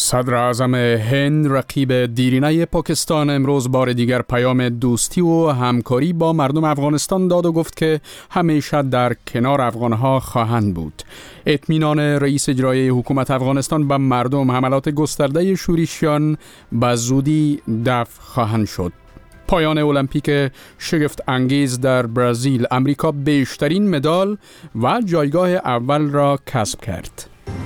صدر اعظم هند رقیب دیرینه پاکستان امروز بار دیگر پیام دوستی و همکاری با مردم افغانستان داد و گفت که همیشه در کنار افغانها خواهند بود. اطمینان رئیس اجرایی حکومت افغانستان به مردم حملات گسترده شورشیان به زودی دفع خواهند شد. پایان المپیک شگفت انگیز در برزیل، امریکا بیشترین مدال و جایگاه اول را کسب کرد.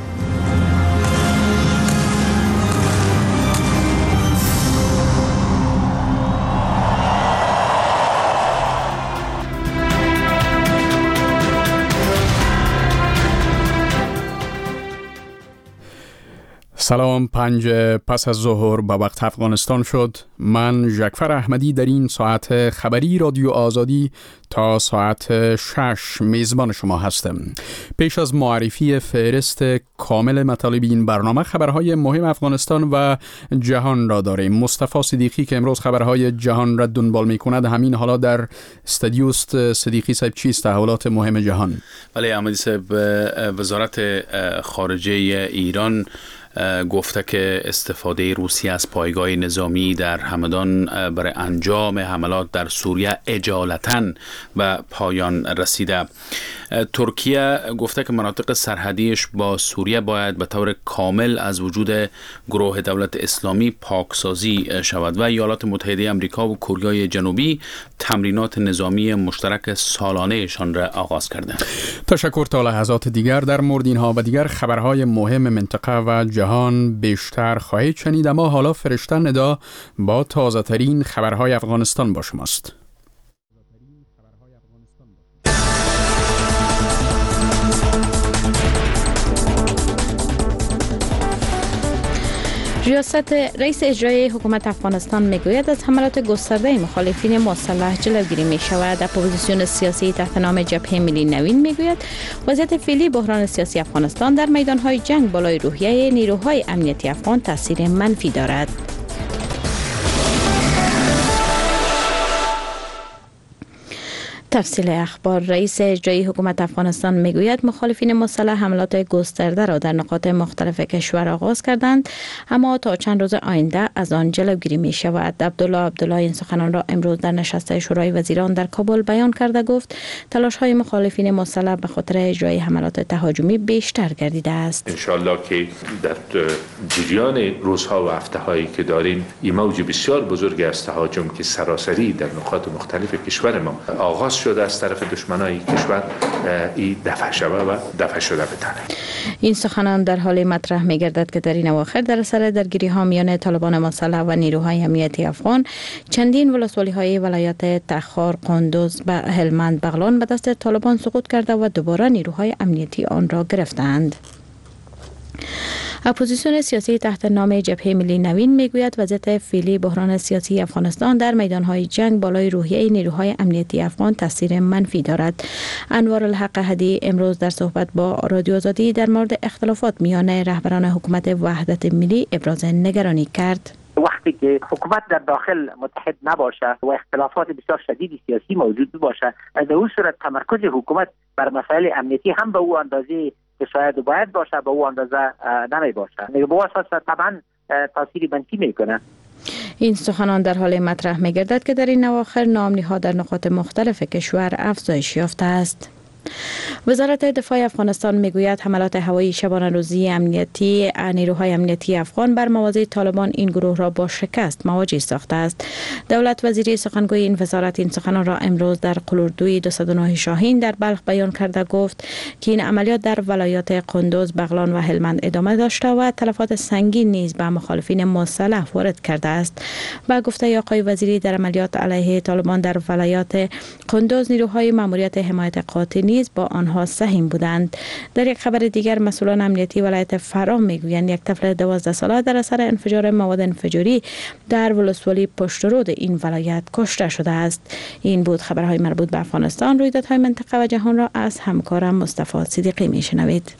سلام، 5 پس از ظهر به وقت افغانستان شد. من ژکفر احمدی در این ساعت خبری رادیو آزادی تا ساعت 6 میزبان شما هستم. پیش از معرفی فهرست کامل مطالب این برنامه، خبرهای مهم افغانستان و جهان را داریم. مصطفی صدیقی که امروز خبرهای جهان را دنبال می‌کند همین حالا در استودیوست. صدیقی صاحب، چیست تحولات مهم جهان؟ بله احمدی صاحب، وزارت خارجه ایران گفته که استفاده روسیه از پایگاه نظامی در همدان برای انجام حملات در سوریه اجالتاً به پایان رسیده. ترکیه گفته که مناطق سرحدیش با سوریه باید به طور کامل از وجود گروه دولت اسلامی پاکسازی شود و ایالات متحده آمریکا و کره جنوبی تمرینات نظامی مشترک سالانه‌شان را آغاز کردند. تشکر. تا لحظات دیگر در مورد اینها و دیگر خبرهای مهم منطقه و جهان بیشتر خواهید شنید، اما حالا فرشته ندا با تازه ترین خبرهای افغانستان با شماست. ریاست رئیس اجرایی حکومت افغانستان میگوید از حملات گسترده مخالفین مسلح جلوگیری می شود. اپوزیسیون سیاسی تحت نام جبهه ملی نوین میگوید وضعیت فعلی بحران سیاسی افغانستان در میدانهای جنگ بالای روحیه نیروهای امنیتی افغان تاثیر منفی دارد. تفصیل اخبار. رئیس اجرایی حکومت افغانستان میگوید مخالفین مسلح حملات گسترده را در نقاط مختلف کشور آغاز کردند، اما تا چند روز آینده از آن جلوگیری می شود. عبدالله این سخنان را امروز در نشست شورای وزیران در کابل بیان کرده گفت تلاش های مخالفین مسلح به خاطر اجرای حملات تهاجمی بیشتر گردیده است. ان شاء الله که در جریان روزها و هفته هایی که داریم این موج بسیار بزرگی از تهاجم که سراسری در نقاط مختلف کشور ما آغاز شده از طرف دشمنای کشور این دفع شده و دفع شده بتانه. این سخنان در حال مطرح می گردد که در این اواخر در اثر درگیری ها میان طالبان مسلح و نیروهای امنیتی افغان چندین ولسوالی های ولایت تخار، قندوز و هلمند بغلان به دست طالبان سقوط کرده و دوباره نیروهای امنیتی آن را گرفتند. اپوزیسیون سیاسی تحت نام جبهه ملی نوین میگوید وضعیت فعلی بحران سیاسی افغانستان در میدانهای جنگ بالای روحیه نیروهای امنیتی افغان تاثیر منفی دارد. انوارالحق هدی امروز در صحبت با رادیو آزادی در مورد اختلافات میان رهبران حکومت وحدت ملی ابراز نگرانی کرد. وقتی که حکومت در داخل متحد نباشه و اختلافات بسیار شدید سیاسی موجود باشه، در اون صورت تمرکز حکومت بر مسائل امنیتی هم به او اندازه که شاید باید باشه به او اندازه نمی باشه. به اساس طبعا تاثیر منفی میکنه. این سخنان در حال مطرح میگردد که در این اواخر نامنی‌ها در نقاط مختلف کشور افزایش یافته است. وزارت دفاع افغانستان میگوید حملات هوایی شبانه روزی امنیتی نیروهای امنیتی افغان بر مواضع طالبان این گروه را با شکست مواجه ساخته است. دولت وزیری سخنگوی این وزارت این سخنان را امروز در قلوردوی 209 شاهین در بلخ بیان کرده گفت که این عملیات در ولایات قندوز، بغلان و هلمند ادامه داشته و تلفات سنگین نیز به مخالفین مسلح وارد کرده است. با گفته آقای وزیری در عملیات علیه طالبان در ولایات قندوز نیروهای ماموریت حمایت قاطع نیز با آنها سهم بودند. در یک خبر دیگر مسئولان امنیتی ولایت فرام میگویند یک طفل 12 ساله در اثر انفجار مواد انفجاری در ولسوالی پشت رود این ولایت کشته شده است. این بود خبرهای مربوط به افغانستان. رویدادهای منطقه و جهان را از همکارم مصطفی صدیقی میشنوید.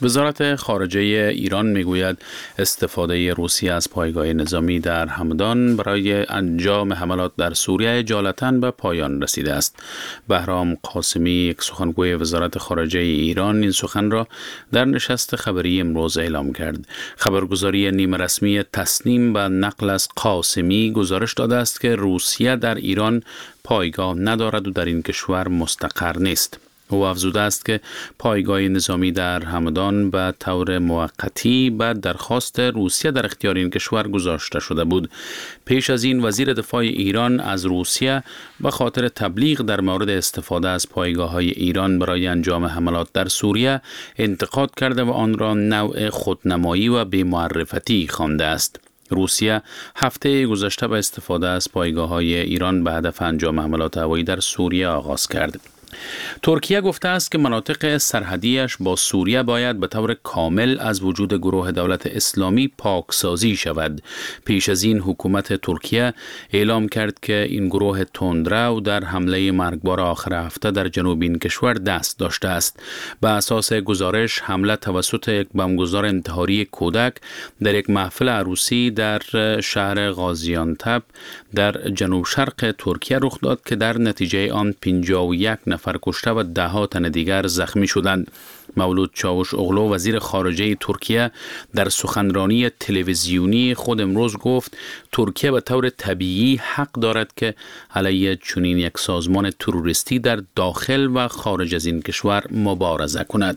وزارت خارجه ایران میگوید استفاده روسیه از پایگاه نظامی در همدان برای انجام حملات در سوریه اجالتاً به پایان رسیده است. بهرام قاسمی، یک سخنگوی وزارت خارجه ایران، این سخن را در نشست خبری امروز اعلام کرد. خبرگزاری نیمه رسمی تسنیم به نقل از قاسمی گزارش داده است که روسیه در ایران پایگاه ندارد و در این کشور مستقر نیست. او افزوده است که پایگاه نظامی در همدان به طور موقتی به درخواست روسیه در اختیار این کشور گذاشته شده بود. پیش از این وزیر دفاع ایران از روسیه به خاطر تبلیغ در مورد استفاده از پایگاه‌های ایران برای انجام حملات در سوریه انتقاد کرده و آن را نوع خودنمایی و بی‌معرفتی خوانده است. روسیه هفته گذشته به استفاده از پایگاه‌های ایران به هدف انجام حملات هوایی در سوریه آغاز کرد. ترکیه گفته است که مناطق سرحدیش با سوریه باید به طور کامل از وجود گروه دولت اسلامی پاکسازی شود. پیش از این حکومت ترکیه اعلام کرد که این گروه تندرو در حمله مرگبار آخر هفته در جنوب این کشور دست داشته است. به اساس گزارش، حمله توسط یک بمبگذار انتحاری کودک در یک محفل عروسی در شهر غازیانتپ در جنوب شرق ترکیه رخ داد که در نتیجه آن 51 نفر کشته و 10 تن دیگر زخمی شدند. مولود چاوش اغلو، وزیر خارجه ترکیه، در سخنرانی تلویزیونی خود امروز گفت ترکیه به طور طبیعی حق دارد که علیه چنین یک سازمان تروریستی در داخل و خارج از این کشور مبارزه کند.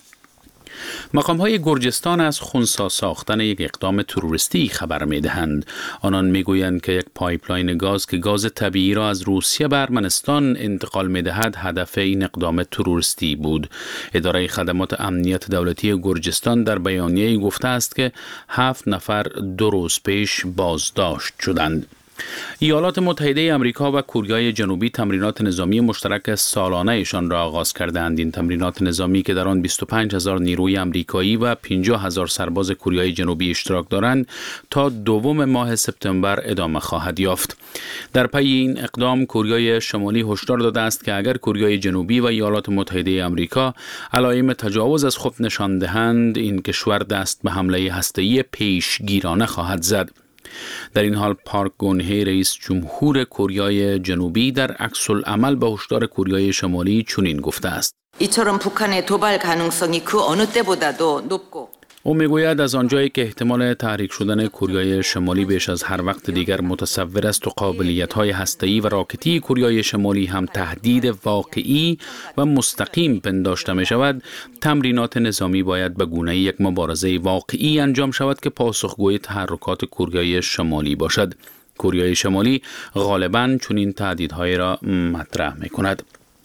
مقام‌های گرجستان از خنثی ساختن یک اقدام تروریستی خبر می‌دهند. آنان می‌گویند که یک پایپلاین گاز که گاز طبیعی را از روسیه به ارمنستان انتقال می‌دهد هدف این اقدام تروریستی بود. اداره خدمات امنیت دولتی گرجستان در بیانیه‌ای گفته است که 7 نفر 2 روز پیش بازداشت شدند. ایالات متحده آمریکا و کره جنوبی تمرینات نظامی مشترک سالانه ایشان را آغاز کردند. این تمرینات نظامی که در آن 25,000 نیروی آمریکایی و 50,000 سرباز کره جنوبی اشتراک دارند تا دوم ماه سپتامبر ادامه خواهد یافت. در پی این اقدام کره شمالی هشدار داده است که اگر کره جنوبی و ایالات متحده آمریکا علائم تجاوز از خود نشان دهند، این کشور دست به حمله هسته‌ای پیشگیرانه خواهد زد. در این حال پارک گونهی، رئیس جمهور کره جنوبی، در عکس العمل به هشدار کره شمالی چنین گفته است: 이처럼 북한의 도발 가능성이 그 어느 때보다도 높고 او میگوید از آنجایی که احتمال تحریک شدن کره شمالی بیش از هر وقت دیگر متصور است و قابلیت‌های هسته‌ای و راکتی کره شمالی هم تهدید واقعی و مستقیم پنداشته می شود، تمرینات نظامی باید به گونه یک مبارزه واقعی انجام شود که پاسخگوی تحرکات کره شمالی باشد. کره شمالی غالباً چنین تهدیدهای را مطرح می کند.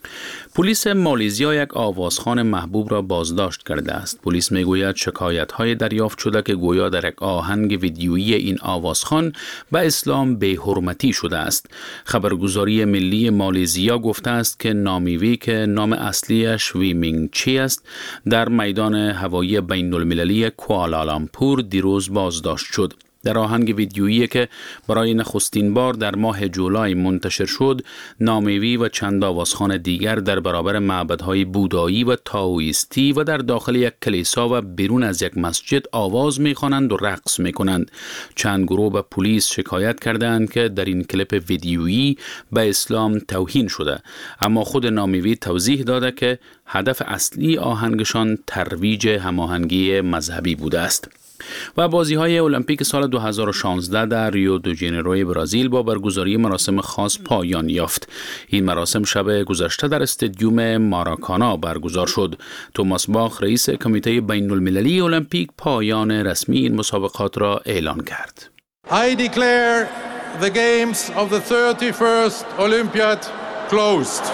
پلیس مالزیا یک آوازخوان محبوب را بازداشت کرده است. پلیس میگوید شکایت‌های دریافت شده که گویا در یک آهنگ ویدیویی این آوازخوان به اسلام بی‌حرمتی شده است. خبرگزاری ملی مالزیا گفته است که نامیوی که نام اصلیش وی مینگ چی است، در میدان هوایی بین المللی کوالالامپور دیروز بازداشت شد. در آهنگ ویدیویی که برای نخستین بار در ماه جولای منتشر شد، نامیوی و چند آوازخوان دیگر در برابر معبدهای بودایی و تائویستی و در داخل یک کلیسا و بیرون از یک مسجد آواز می‌خوانند و رقص می‌کنند. چند گروه به پلیس شکایت کردند که در این کلیپ ویدیویی به اسلام توهین شده، اما خود نامیوی توضیح داده که هدف اصلی آهنگشان ترویج هماهنگی مذهبی بوده است. و بازی‌های المپیک سال 2016 در ریو دو ژانیرو برزیل با برگزاری مراسم خاص پایان یافت. این مراسم شب گذشته در استادیوم ماراکانا برگزار شد. توماس باخ، رئیس کمیته بین المللی المپیک، پایان رسمی این مسابقات را اعلان کرد. I declare the games of the 31st Olympiad closed.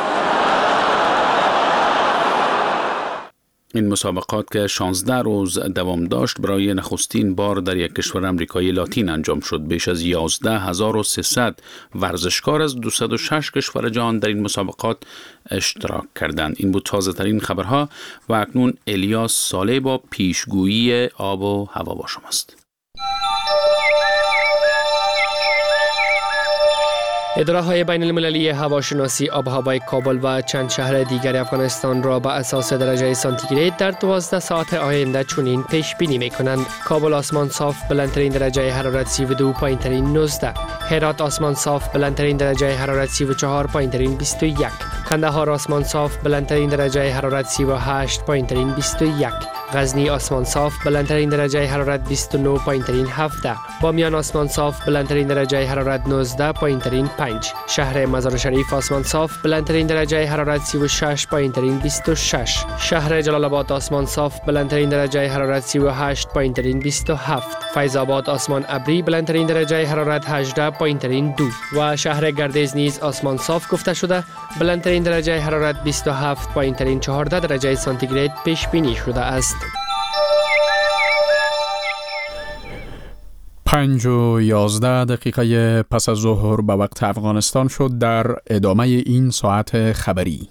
این مسابقات که 16 روز دوام داشت برای نخستین بار در یک کشور آمریکایی لاتین انجام شد. بیش از 11,300 ورزشکار از 206 کشور جهان در این مسابقات اشتراک کردند. این بود تازه ترین خبرها و اکنون الیاس صالح با پیشگویی آب و هوا با شماست. اداره‌های بین‌المللی هواشناسی آب و هوای کابل و چند شهر دیگر افغانستان را به اساس درجه سانتیگراد در 12 ساعت آینده چنین پیش بینی می‌کنند: کابل آسمان صاف بلندترین درجه حرارت 32، پایین‌ترین 19. هرات آسمان صاف بلندترین درجه حرارت 34، پایین‌ترین 21. کندهار آسمان صاف بلندترین درجه حرارت 38، پایین‌ترین 21. غزنی آسمان صاف بلندترین درجه حرارت 29، پایین‌ترین 17. بامیان آسمان صاف بلندترین درجه حرارت 19، پایین‌ترین 5. شهر مزار شریف آسمان صاف بلندترین درجه حرارت 36، پایین‌ترین 26. شهر جلال آباد آسمان صاف بلندترین درجه حرارت 38، پایین‌ترین 27. فیض آباد آسمان ابری بلندترین درجه حرارت 18، پایین‌ترین 2. و شهر گردیز نیز آسمان صاف گفته شده بلندترین درجه حرارت 27، پایین‌ترین 14 درجه سانتیگراد پیش بینی شده است. 5:11 پس از ظهر به وقت افغانستان شد. در ادامه این ساعت خبری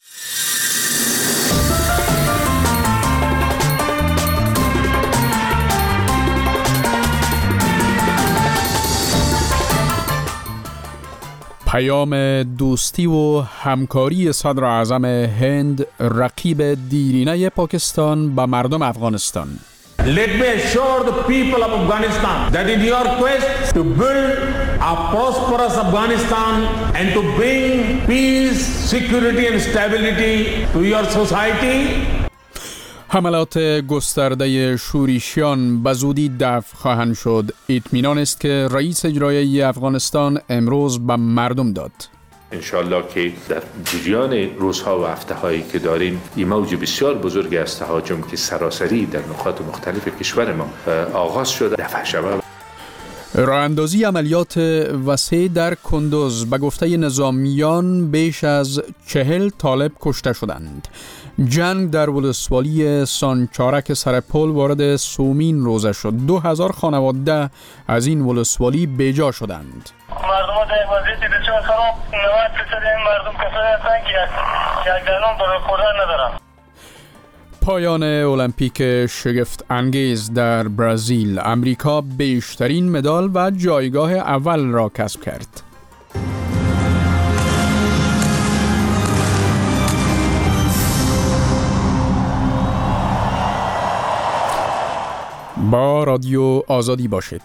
پیام دوستی و همکاری صدر اعظم هند رقیب دیرینه پاکستان به مردم افغانستان. Let me assure the people of Afghanistan that in your quest to build a prosperous Afghanistan and to bring peace, security and stability to your society. حملات گسترده شورشیان به زودی دفع خواهند شد. اطمینان است که رئیس اجرایی افغانستان امروز به مردم داد. انشالله که در جریان روزها و هفته‌هایی که داریم این موج بسیار بزرگی از تهاجم که سراسری در نقاط مختلف کشور ما آغاز شده دفع شود. راه اندازی عملیات وسیع در کندوز به گفته نظامیان بیش از 40 طالب کشته شدند. جنگ در ولسوالی سانچارک سرپل وارد سومین روزه شد. 2000 خانواده از این ولسوالی بیجا شدند. مردم در وضعیت بسیار خراب، 90% این مردم کسایی هستند که یک درمان برای خودر ندارند. پایان المپیک شگفت انگیز در برزیل، امریکا بیشترین مدال و جایگاه اول را کسب کرد. با رادیو آزادی باشید.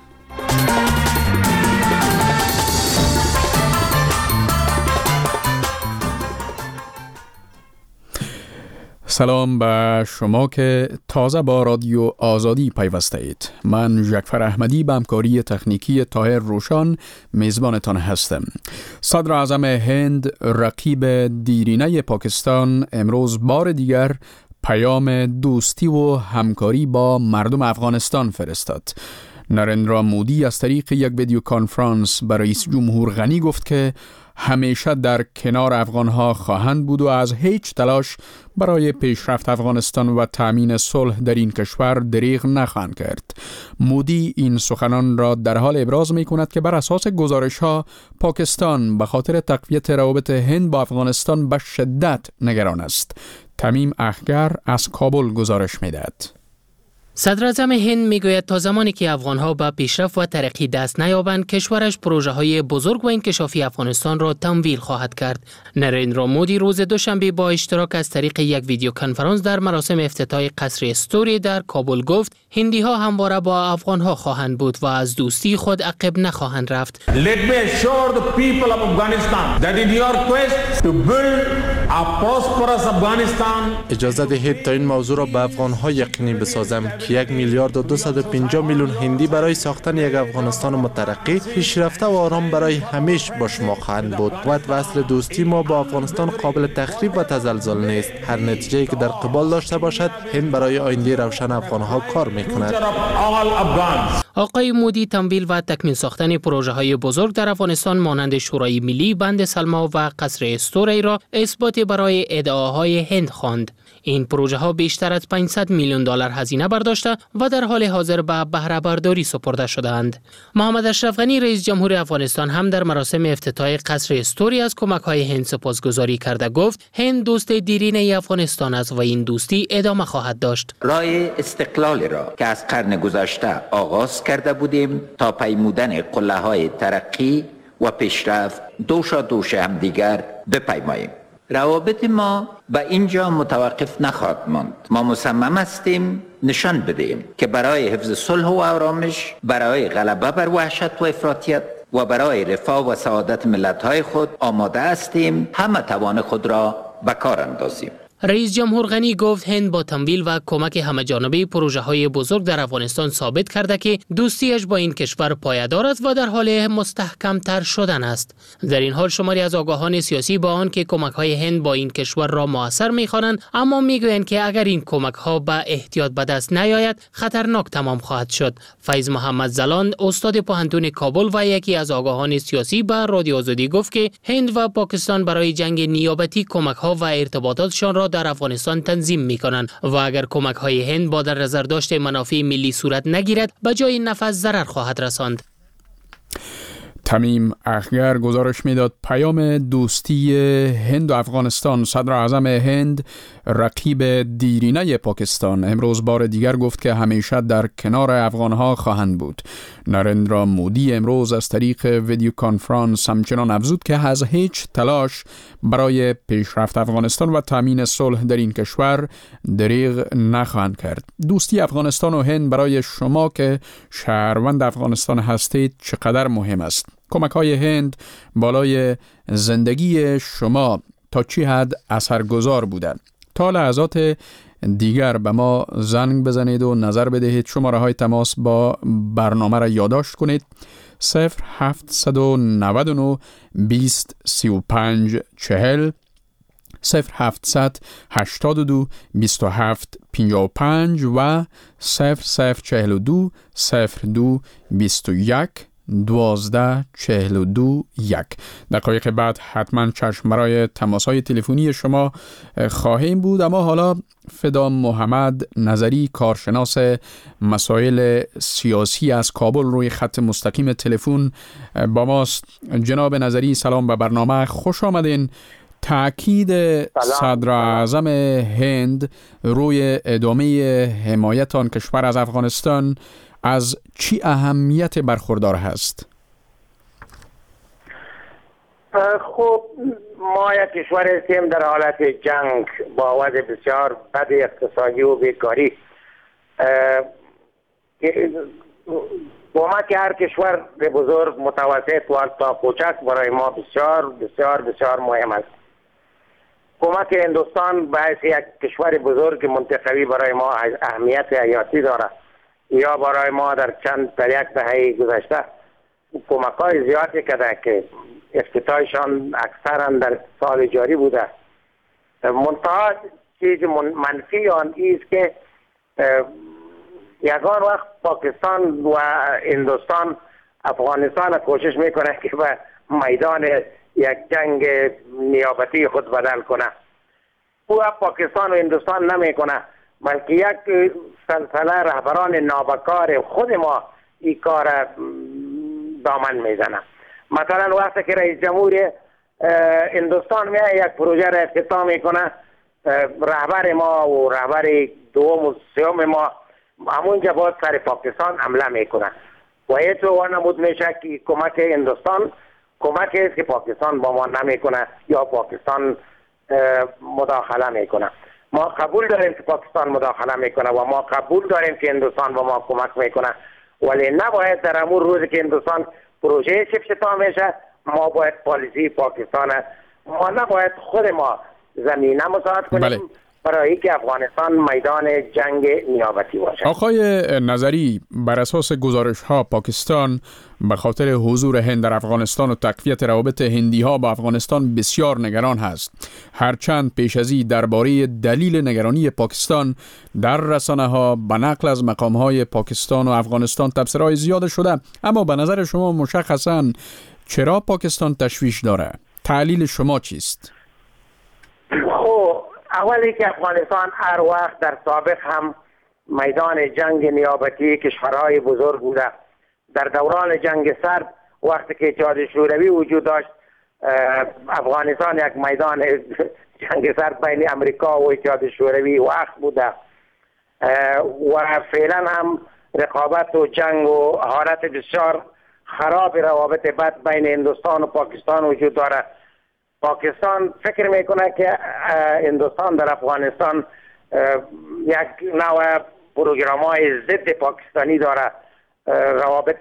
سلام به شما که تازه با رادیو آزادی پیوسته اید. من ژکفر احمدی به همکاری تکنیکی طاهر روشان میزبانتان هستم. صدر اعظم هند رقیب دیرینه پاکستان امروز بار دیگر پیام دوستی و همکاری با مردم افغانستان فرستاد. نریندرا مودی از طریق یک ویدیو کانفرانس با رئیس جمهور غنی گفت که همیشه در کنار افغانها خواهند بود و از هیچ تلاش برای پیشرفت افغانستان و تأمین صلح در این کشور دریغ نخواهند کرد. مودی این سخنان را در حال ابراز می کند که بر اساس گزارش‌ها پاکستان به خاطر تقویت روابط هند با افغانستان به شدت نگران است. تمیم اخگر از کابل گزارش می‌دهد. صدر اعظم هند میگوید تا زمانی که افغانها به پیشرفت و ترقی دست نیابند، کشورش پروژه‌های بزرگ و انکشافی افغانستان را تمویل خواهد کرد. نریندرا مودی روز دوشنبه با اشتراک از طریق یک ویدیو کنفرانس در مراسم افتتاح قصر استوری در کابل گفت هندی‌ها همواره با افغانها خواهند بود و از دوستی خود عقب نخواهند رفت. Let me assure the people of Afghanistan that in your quest to build a prosperous Afghanistan. اجازه دهید تا این موضوع را به افغانها یقینی بسازم که 1,250,000,000 هندی برای ساختن یک افغانستان مترقی، پیشرفته و آرام برای همیشه با شما خواهند بود. قوت و اصل دوستی ما با افغانستان قابل تخریب و تزلزل نیست. هر نتیجه‌ای که در قبال داشته باشد، هند برای آینده روشن افغانها کار می‌کند. آقای مودی تمویل و تکمیل ساختن پروژه‌های بزرگ در افغانستان مانند شورای ملی، بند سلما و قصر استوری را اثبات برای ادعاهای هند خواند. این پروژه ها بیشتر از 500 میلیون دلار هزینه برداشته و در حال حاضر به بهره برداری سپرده شدند. محمد اشرف غنی رئیس جمهور افغانستان هم در مراسم افتتاح قصر استوری از کمک‌های هند سپاسگزاری کرده گفت هند دوست دیرینه افغانستان است و این دوستی ادامه خواهد داشت. راه استقلال را که از قرن گذشته آغاز کرده بودیم تا پیمودن قله‌های ترقی و پیشرفت دوش همدیگر بپیماییم. روابط ما به اینجا متوقف نخواهد ماند. ما مصمم هستیم نشان بدهیم که برای حفظ صلح و آرامش، برای غلبه بر وحشت و افراطیت و برای رفاه و سعادت ملت‌های خود آماده هستیم همه توان خود را به کار اندازیم. رئیس جمهور غنی گفت هند با تمویل و کمک همه‌جانبه پروژه‌های بزرگ در افغانستان ثابت کرده که دوستیش با این کشور پایدار است و در حال مستحکم‌تر شدن است. در این حال شماری از آگاهان سیاسی با آن که کمک‌های هند با این کشور را موثر می‌خوانند، اما می‌گویند که اگر این کمک‌ها به احتیاط به دست نیاید خطرناک تمام خواهد شد. فیض محمد زلان استاد پوهنتون کابل و یکی از آگاهان سیاسی به رادیو آزادی گفت که هند و پاکستان برای جنگ نیابتی کمک‌ها و ارتباطاتشان را در افغانستان تنظیم می‌کنند و اگر کمک‌های هند با در نظر داشت منافع ملی صورت نگیرد به جای نفع ضرر خواهد رساند. تمیم اخگر گزارش میداد پیام دوستی هند و افغانستان. صدر اعظم هند رقیب دیرینه پاکستان امروز بار دیگر گفت که همیشه در کنار افغانها خواهند بود. نریندرا مودی امروز از طریق ویدیو کانفرانس همچنان افزود که از هیچ تلاش برای پیشرفت افغانستان و تامین صلح در این کشور دریغ نخواهند کرد. دوستی افغانستان و هند برای شما که شهروند افغانستان هستید چقدر مهم است؟ کمک‌های هند بالای زندگی شما تا چی حد اثرگذار بوده؟ تا لحظات دیگر به ما زنگ بزنید و نظر بدهید. شماره‌های تماس با برنامه را یادداشت کنید: 0799 20 35 40 0700 82 27 55 و 0042 02 21 12 42 1. دقایق بعد حتما چشم برای تماس‌های تلفنی شما خواهیم بود. اما حالا فدا محمد نظری کارشناس مسائل سیاسی از کابل روی خط مستقیم تلفن با ماست. جناب نظری سلام به برنامه، خوش آمدین. تأکید صدر اعظم هند روی ادامه حمایت آن کشور از افغانستان از چی اهمیت برخوردار هست؟ خب ما یک کشور هستیم در حالت جنگ با وضع بسیار بد اقتصادی و بیکاری. کمک هر کشور بزرگ، متوسط و تا کوچک برای ما بسیار بسیار بسیار مهم است. کمک هندوستان باعث یک کشور بزرگ منطقوی برای ما اهمیت حیاتی دارد. یا برای ما در یک دهه گذشته کمک‌های زیادی کرده که افتتاحشان اکثرا در سال جاری بوده. منتها چیز منفی آن است که یگان وقت پاکستان و هندوستان افغانستان کوشش میکنه که به میدان یک جنگ نیابتی خود بدل کنه. او پاکستان و هندوستان نمیکنه، بلکه یک سلسله رهبران نابکار خود ما این کار دامن میزنه. مثلا وقتی که رئیس جمهور هندوستان میاد یک پروژه را افتتاح میکنه، رهبر ما و رهبر دوم و سوم ما همونجا باید سر پاکستان حمله میکنه و هیچ وانمود میشه که کمک هندوستان کمک است که پاکستان با ما نمیکنه یا پاکستان مداخله میکنه. ما قبول داریم که پاکستان مداخله میکنه و ما قبول داریم که هندوستان با ما کمک میکنه، ولی نباید در امور روزی که هندوستان پروژه افتتاح میشه ما باید پالیسی پاکستان ما نباید خود ما زمینه مساعد کنیم برای اینکه افغانستان میدان جنگ نیابتی باشه. آقای نظری، بر اساس گزارش ها پاکستان به خاطر حضور هند در افغانستان و تقویت روابط هندی ها با افغانستان بسیار نگران هست. هرچند پیش از این درباره دلیل نگرانی پاکستان در رسانه ها به نقل از مقام های پاکستان و افغانستان تبصره‌های زیاد شده، اما به نظر شما مشخصاً چرا پاکستان تشویش داره؟ تعلیل شما چیست؟ اولی که افغانستان هر وقت در سابق هم میدان جنگ نیابتی کشورهای بزرگ بوده. در دوران جنگ سرد وقتی که اتحاد شوروی وجود داشت، افغانستان یک میدان جنگ سرد بین امریکا و اتحاد شوروی وقت بوده و فعلا هم رقابت و جنگ و حالت بسیار خراب روابط بد بین هندوستان و پاکستان وجود داره. پاکستان فکر میکنه که هندوستان در افغانستان یک نوع پروگرام های ضد پاکستانی داره، روابط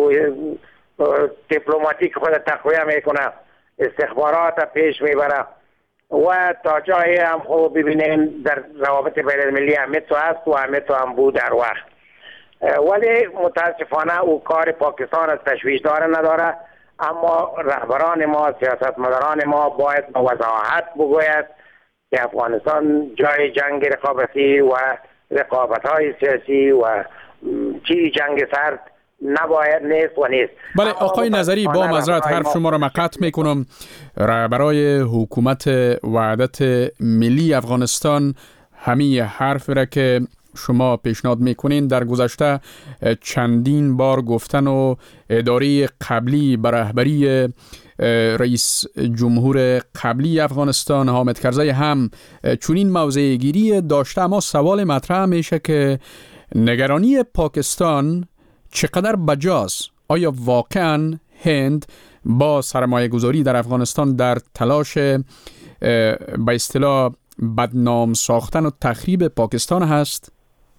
دیپلماتیک خود تقویه میکنه، استخبارات پیش میبره و تا جایی هم خوب ببینیم در روابط بین المللی همه تو هست و همه تو هم بود در وقت. ولی متاسفانه او کار پاکستان از تشویش داره نداره، اما رهبران ما، سیاستمداران ما باید با وضاحت بگوید که افغانستان جای جنگ رقابتی و رقابت‌های سیاسی و چی جنگ سرد نباید نیست و نیست. بله آقای نظری، با معذرت حرف شما را قطع میکنم. رهبرای حکومت وحدت ملی افغانستان همین حرف را که شما پیشنهاد میکنین در گذشته چندین بار گفتن و اداره قبلی به رهبری رئیس جمهور قبلی افغانستان حامد کرزی هم چنین موضع گیری داشته. اما سوال مطرح میشه که نگرانی پاکستان چقدر بجاست؟ آیا واقعا هند با سرمایه گذاری در افغانستان در تلاش به اصطلاح بدنام ساختن و تخریب پاکستان هست؟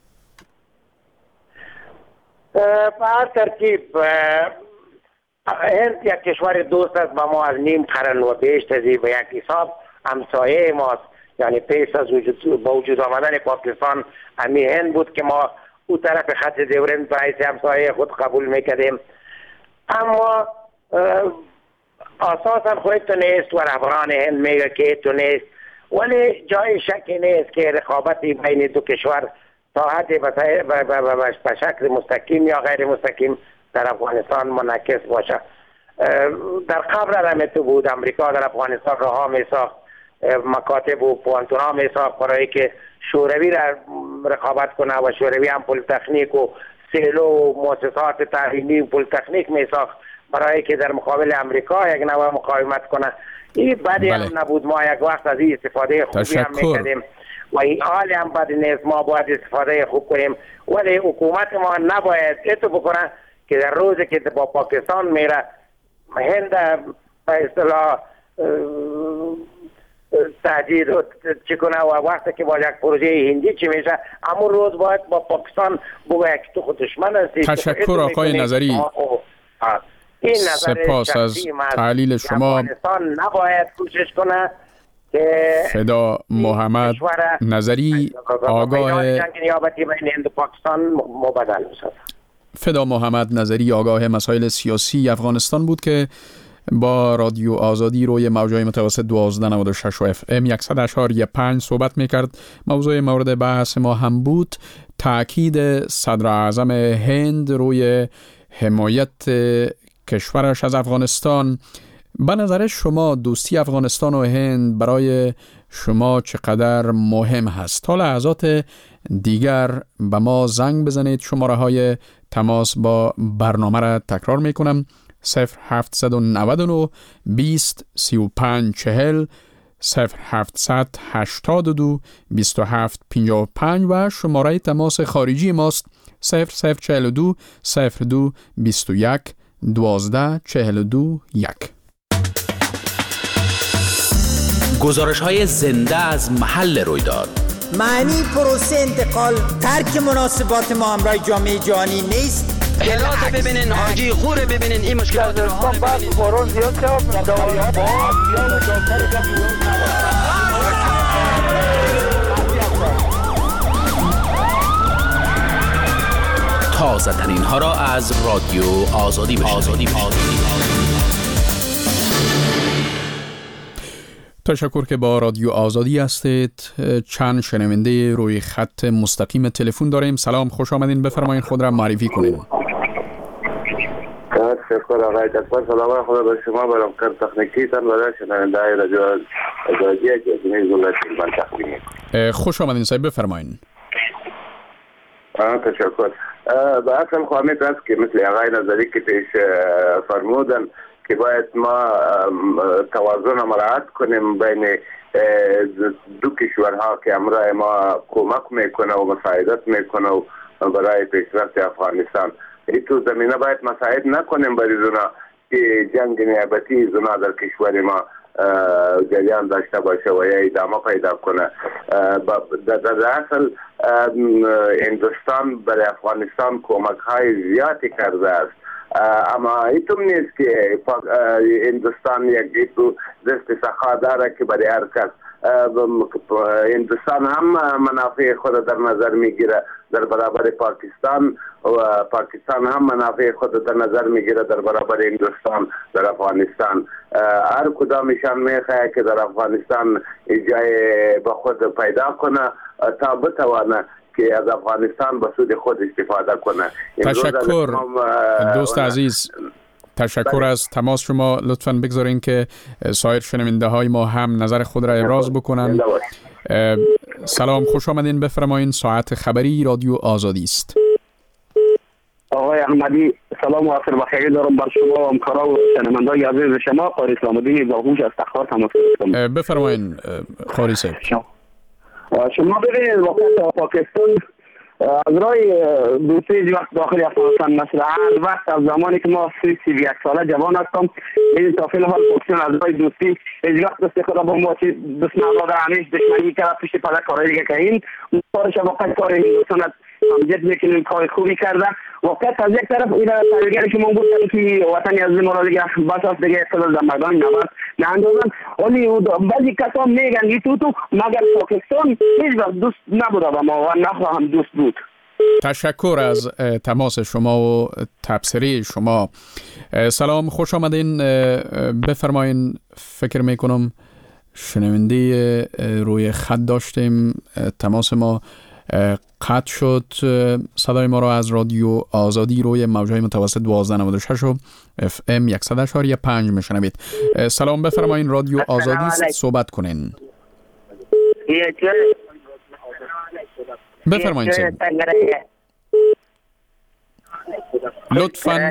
به هر ترتیب هند یک کشور دوست است با ما از نیم قرن و بیشتر به یک حساب همسایه ماست. یعنی پیش از وجود آمدن پاکستان همین هند بود که ما او طرف خط دیورند به حیث همسایه خود قبول میکردیم. اما اساسا خود تو نیست و رهبران هند میگه که تو نیست، ولی جای شکی نیست که رقابتی بین دو کشور تا حدی به شکل مستقیم یا غیر مستقیم در افغانستان منعکس باشه. در قبل هم تو بود امریکا در افغانستان راه میساخت، مکاتب و پوانتونا میساخت برای که شوروی را رقابت کنه و شوروی هم پلیتکنیک و سیلو و مؤسسات تعلیمی و پلیتکنیک میساخت برای که در مقابل امریکا یک نوع مقاومت کنه. این بدی هم نبود، ما یک وقت از این استفاده خوبی هم میکردیم و این حال هم بد نیست، ما باید استفاده خوب کنیم. ولی حکومت ما نباید اتو بکنه که در روزی که با پاکستان میره هند به اصطلاح تهدید چی کنه و وقتی که با یک پروژه هندی چی میشه همون روز باید با پاکستان بگه که تو خود دشمن هستی. تشکر آقای نظری، سپاس از تحلیل شما. افغانستان نباید کوشش کنه که فدا محمد نظری آگاه فدا محمد نظری آگاه مسائل سیاسی افغانستان بود که با رادیو آزادی روی موجهای متوسط 1296 و اف ام 100.5 صحبت میکرد. موضوع مورد بحث ما هم بود تأکید صدر اعظم هند روی حمایت کشورش از افغانستان. به نظر شما دوستی افغانستان و هند برای شما چقدر مهم هست؟ تا لحظات دیگر به ما زنگ بزنید. شماره های تماس با برنامه را تکرار میکنم: 0799 20 35 40 0782 27 55 و شماره تماس خارجی ماست 0042 02 21 12 42 1. گزارش های زنده از محل رویداد. معنی پروسه انتقال ترک مناسبات ما همراه جامعه جهانی نیست. حالات ببینین، حاجی خوره ببینین، این مشکلات رو ببینین. بارون زیاد شد، دواریات تازه ترین ها را از رادیو آزادی بشنوید. تشکر که با رادیو آزادی هستید. چند شنونده روی خط مستقیم تلفن داریم. سلام، خوش آمدین، بفرمایید خود را معرفی کنید. تشکر آقای دکتر، سلام خدا به شما، برامکر تکنیکی تن برای شنونده های رادیو آزادی که جمعی دولت من تقدیم میکنم. خوش آمدین صاحب، بفرمایید. تشکر. به اصل خواهمید است که مثل آقای نظری که پیش فرمودن که باید ما توازن مراعات کنیم بین دو کشورها که همراه ما کمک میکنه و مساعدت میکنه و برای پیشرفت افغانستان. این تو زمینه باید مساعد نکنیم برای زنا که جنگ نیابتی زنا در کشور ما جریان داشته باشه و یا ادامه پیدا کنه. در اصل هندوستان برای افغانستان کمک های زیادی کرده است، اما ایتون نیست که هندوستان یک دست سخا داره که برای هر کس. هندوستان هم منافع خود در نظر میگیره در برابر پاکستان و پاکستان هم منافع خود در نظر میگیره در برابر هندوستان در افغانستان. هر کدامشان میخواه که در افغانستان جای به خود پیدا کنه تا بتوانه که از افغانستان به سود خود استفاده کنه. تشکر دوست عزیز، تشکر از تماس شما. لطفاً بگذارین که سایر شنونده های ما هم نظر خود را ابراز بکنن. سلام، خوش آمدین، بفرمایین. ساعت خبری رادیو آزادی است. آقای احمدی سلام و عصر بخیر دارم بر شما و همکارا و شنوندگان عزیز شما. قاری اسلام الدین باهوش از تخار تماس گرفتم. بفرمایین قاری صاحب. شما ببینید واقعا پاکستان از رای دوستی وقت داخل افغانستان مثل هر وقت از زمانی که ما 31 ساله جوان هستم این تا فعل حال پاکستان از رای دوستی هیچ وقت استفاده با ما چی دست نداده، همیشه دشمنی کرد پیش پدر کارایی که این کارش واقعا کار هندوستان همجد میکنیم کار خوبی کرده. واقعا از یک طرف این تغییری که ما بود که وطنی از ما دیگه بس است دیگه اصلا در میدان نبرد نه اندازن، ولی بعضی کسا میگن تو مگر پاکستان هیچ وقت دوست نبوده و ما و نخواهم دوست بود. تشکر از تماس شما و تبصره شما. سلام، خوش آمدین، بفرمایین. فکر میکنم شنونده روی خط داشتیم، تماس ما قطع شد. صدای ما را از رادیو آزادی روی موجهای متوسط 1296 و FM 100.5 میشنوید. سلام، بفرمایین. رادیو آزادی است، صحبت کنین. بفرمایین سر. لطفاً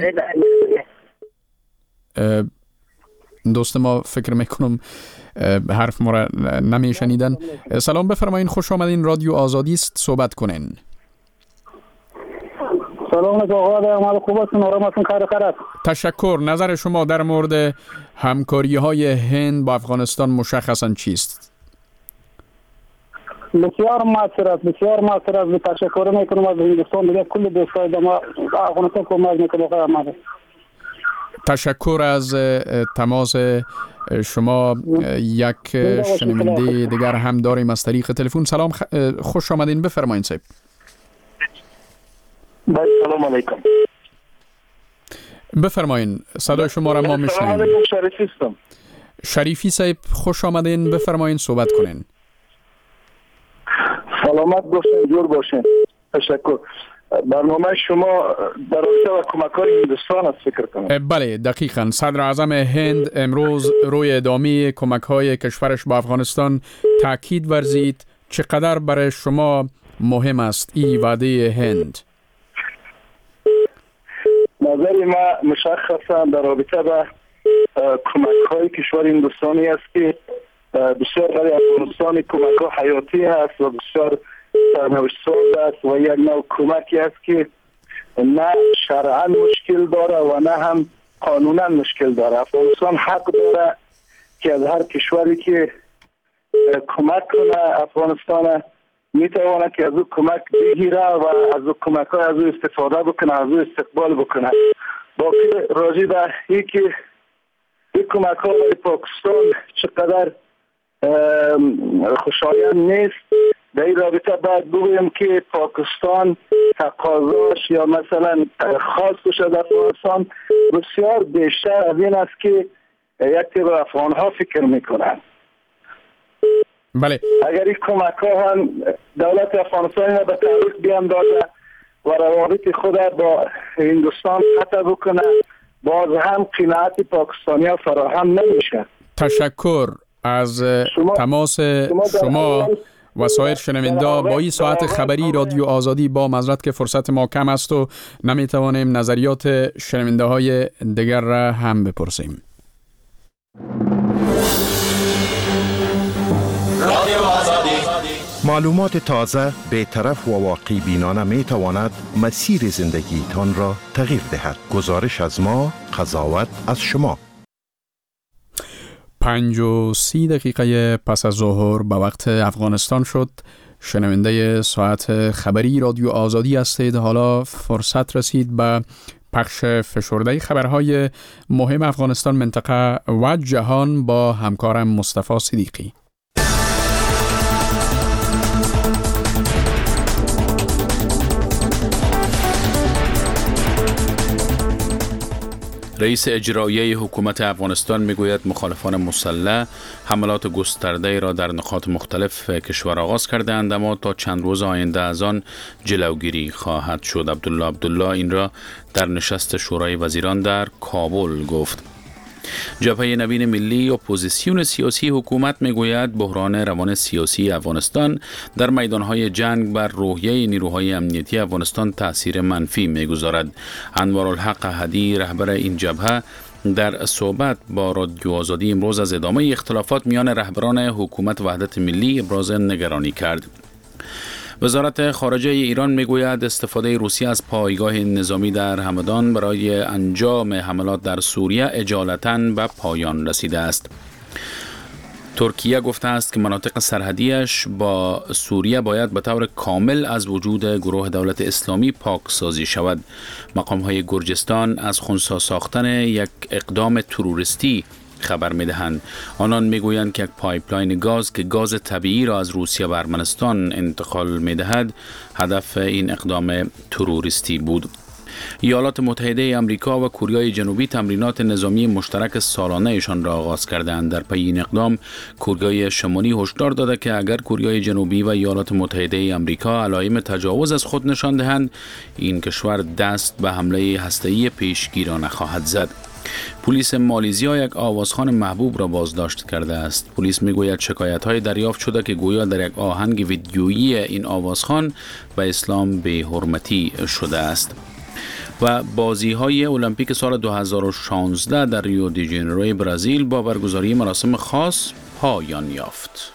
دوست ما فکر میکنم حرف ما را نمیشنیدن. سلام، بفرمایین. خوش آمدین. رادیو آزادی است، صحبت کنین. سلام آقا، احمد خوب هستین؟ آرام هستین؟ خیر. تشکر. نظر شما در مورد همکاری های هند با افغانستان مشخصاً چیست؟ بسیار معصر است. تشکر میکنم از هندوستان دیگه کل دوستای ما افغانستان کمک میکنه. آقا تشکر از تماس شما. یک شنونده دیگر هم داریم از طریق تلفن. سلام، خوش آمدین، بفرمایید صاحب. سلام علیکم. بفرمایید، صدای شما را ما میشنویم. شریفی صاحب، خوش آمدین، بفرمایید صحبت کنین. سلامت باشین، جور باشین. تشکر. برنامه شما در رابطه با کمک‌های هندوستان است فکر کنم. بله دقیقاً. صدر اعظم هند امروز روی ادامه کمک‌های کشورش با افغانستان تاکید ورزید. چقدر برای شما مهم است این وعده هند؟ نظر ما مشخصا در رابطه با کمک‌های کشور هندوستانی است که بسیار برای افغانستان کمک‌ها حیاتی است و بسیار سرنوشت‌ساز است و یک نوع کمکی است که نه شرعاً مشکل داره و نه هم قانوناً مشکل داره. افغانستان حق داره که از هر کشوری که کمک کنه افغانستان میتواند که از او کمک بگیره و از او کمک‌ها از او استفاده بکنه، از او استقبال بکنه. باقی راجع به اینکه این کمک‌ها برای پاکستان چقدر خوشایند نیست، در این رابطه باید بگویم که پاکستان تقاضاش یا مثلا خواستش از افغانستان بسیار بیشتر از این است که یک طب افغانها فکر میکنن. بله. اگر این کمک ها هم دولت افغانستان را به تعریف بیاندازه و روابط خود با هندوستان قطع بکنه، باز هم قناعت پاکستانی ها فراهم نمیشه. تشکر از تماس شما و سایر شنونده. با این ساعت خبری رادیو آزادی با معذرت که فرصت ما کم است و نمیتوانیم نظریات شنونده های دیگر را هم بپرسیم. رادیو آزادی معلومات تازه، بی‌طرف و واقعی بینانه می تواند مسیر زندگیتان را تغییر دهد. گزارش از ما، قضاوت از شما. 5:30 پس از ظهر به وقت افغانستان شد. شنونده ساعت خبری رادیو آزادی هستید. حالا فرصت رسید به پخش فشرده خبرهای مهم افغانستان، منطقه و جهان با همکارم مصطفی صدیقی. رئیس اجرایی حکومت افغانستان میگوید مخالفان مسلح حملات گسترده را در نقاط مختلف کشور آغاز کرده‌اند، اما تا چند روز آینده از آن جلوگیری خواهد شد. عبدالله این را در نشست شورای وزیران در کابل گفت. جبهه نوین ملی اپوزیسیون سیاسی حکومت میگوید بحران روان سیاسی افغانستان در میدانهای جنگ بر روحیه نیروهای امنیتی افغانستان تأثیر منفی میگذارد. انوارالحق احدی رهبر این جبهه در صحبت با رادیو آزادی امروز از ادامه اختلافات میان رهبران حکومت وحدت ملی ابراز نگرانی کرد. وزارت خارجه ایران میگوید استفاده روسیه از پایگاه نظامی در همدان برای انجام حملات در سوریه اجالتاً به پایان رسیده است. ترکیه گفته است که مناطق سرحدیش با سوریه باید به طور کامل از وجود گروه دولت اسلامی پاکسازی شود. مقام‌های گرجستان از خنثی ساختن یک اقدام تروریستی خبر می‌دهند. آنان می‌گویند که یک پایپلاین گاز که گاز طبیعی را از روسیه به ارمنستان انتقال می‌دهد هدف این اقدام تروریستی بود. ایالات متحده آمریکا و کره جنوبی تمرینات نظامی مشترک سالانه‌شان را آغاز کردند. در پی این اقدام کره شمالی هشدار داده که اگر کره جنوبی و ایالات متحده آمریکا علائم تجاوز از خود نشان دهند، این کشور دست به حمله هسته‌ای پیشگیرانه خواهد زد. پلیس مالیزیا یک آوازخوان محبوب را بازداشت کرده است. پلیس میگوید شکایت‌های دریافت شده که گویا در یک آهنگ ویدیویی این آوازخوان به اسلام بی‌حرمتی شده است. و بازی‌های المپیک سال 2016 در ریو دی ژانیرو برزیل با برگزاری مراسم خاص پایان یافت.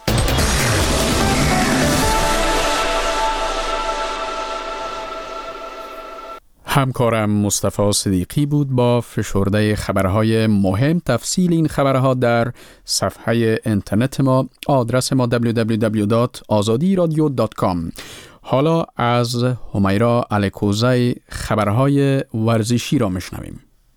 همکارم مصطفی صدیقی بود با فشرده خبرهای مهم. تفصیل این خبرها در صفحه اینترنت ما، آدرس ما www.azadiradio.com. حالا از همیرا الکوزی خبرهای ورزشی را میشنویم.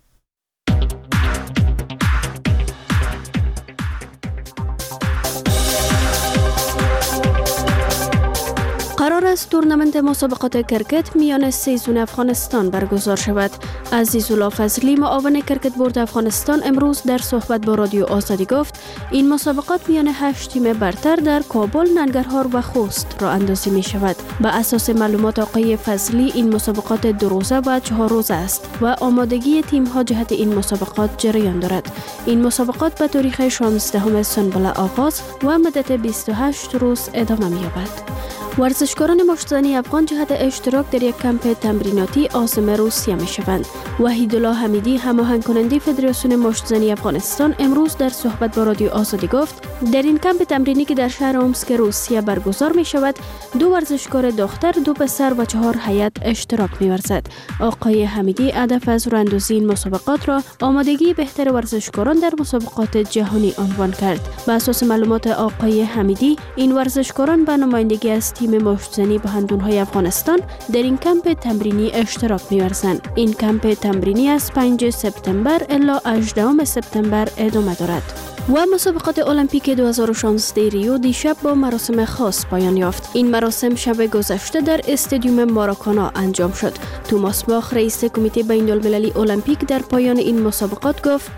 قرار است تورنمنت مسابقات کرکت میان سیزون افغانستان برگزار شود. عزیزالله فضلی معاون کرکت بورد افغانستان امروز در صحبت با رادیو آزادی گفت این مسابقات میان 8 تیم برتر در کابل، ننگرهار و خوست راه اندازی می شود. به اساس معلومات آقای فضلی این مسابقات 2 روزه و 4 روزه است و آمادگی تیم ها جهت این مسابقات جریان دارد. این مسابقات به تاریخ 16 سنبل آغاز و مدت 28 روز ادامه می یابد. ورزشکاران مشتزنی افغان جهت اشتراک در یک کمپ تمریناتی عازم روسیه می شوند. وحیدالله حمیدی هماهنگ کننده فدراسیون مشتزنی افغانستان امروز در صحبت با رادیو آزادی گفت در این کمپ تمرینی که در شهر اومسک روسیه برگزار می شود 2 ورزشکار دختر، 2 پسر و 4 هیئت اشتراک می ورزد. آقای حمیدی هدف از راه‌اندازی این مسابقات را آمادگی بهتر ورزشکاران در مسابقات جهانی عنوان کرد. به اساس معلومات آقای حمیدی این ورزشکاران به نمایندگی از تیم مشتزنی بهندون‌های افغانستان در این کمپ تمرینی اشتراک می‌ورزند. این کمپ تمرینی از 5 سپتامبر الی 18 سپتامبر ادامه دارد. و مسابقات المپیک 2016 ریو دیشب با مراسم خاص پایان یافت. این مراسم شب گذشته در استادیوم ماراکانا انجام شد. توماس باخ رئیس کمیته بین‌المللی المپیک در پایان این مسابقات گفت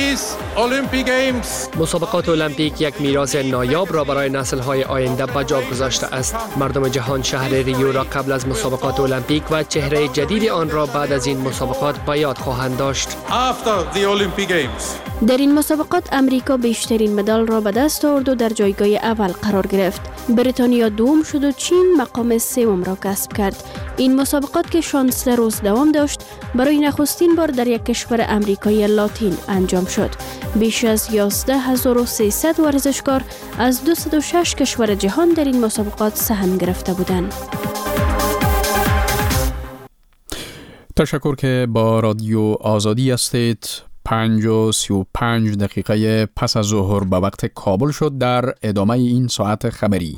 مسابقات المپیک یک میراث نایاب را برای نسل‌های آینده به جا گذاشته است. مردم جهان شهر ریو را قبل از مسابقات المپیک و چهره جدید آن را بعد از این مسابقات به یاد خواهند داشت. در این مسابقات امریکا بیشترین مدال را به دست آورد و در جایگاه اول قرار گرفت. بریتانیا دوم شد و چین مقام سوم را کسب کرد. این مسابقات که 16 روز دوام داشت برای نخستین بار در یک کشور امریکای لاتین انجام شد. بیش از 11300 ورزشکار از 206 کشور جهان در این مسابقات سهم گرفته بودند. تشکر که با رادیو آزادی هستید. 5:35 دقیقه پس از ظهر به وقت کابل شد. در ادامه این ساعت خبری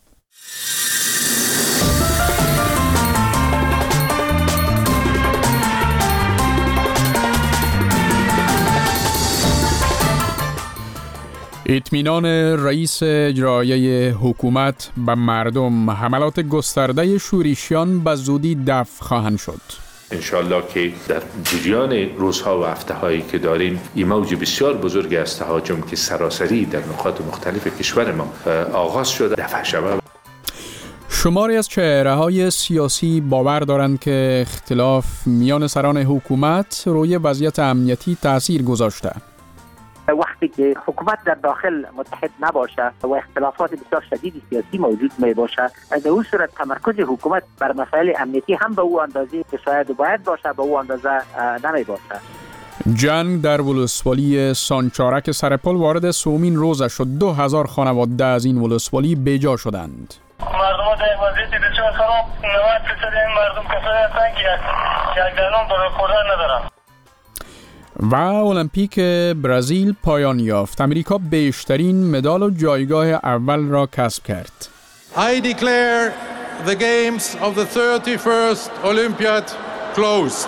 اطمینان رئیس اجرایی حکومت به مردم، حملات گسترده شورشیان به زودی دفع خواهند شد. انشالله که در جریان روزها و هفته هایی که داریم این موج بسیار بزرگ از تهاجم که سراسری در نقاط مختلف کشور ما آغاز شده دفع شود. شماری از چهره‌های سیاسی باور دارند که اختلاف میان سران حکومت روی وضعیت امنیتی تأثیر گذاشته. وقتی که حکومت در داخل متحد نباشه و اختلافات بسیار شدید سیاسی موجود می باشه، در اون صورت تمرکز حکومت بر مسائل امنیتی هم به او اندازه که شاید باید باشه به او اندازه نمی باشه. جنگ در ولسوالی سانچارک سرپل وارد سومین روز شد. 2000 خانواده از این ولسوالی بیجا شدند. مردم در وضعیت بسیار خراب، 90% این مردم کسایی هستند که یک درمان برای خوردن ندارند. و المپیک برزیل پایان یافت. امریکا بیشترین مدال و جایگاه اول را کسب کرد. I declare the games of the 31st Olympiad closed.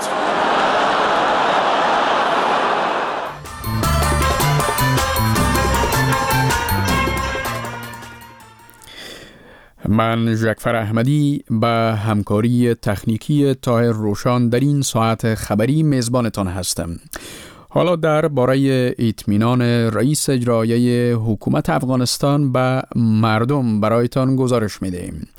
من ژکفر احمدی به همکاری تکنیکی طاهر روشان در این ساعت خبری میزبانتان هستم. حالا در باره اطمینان رئیس اجرایی حکومت افغانستان به مردم برایتان گزارش میدهیم.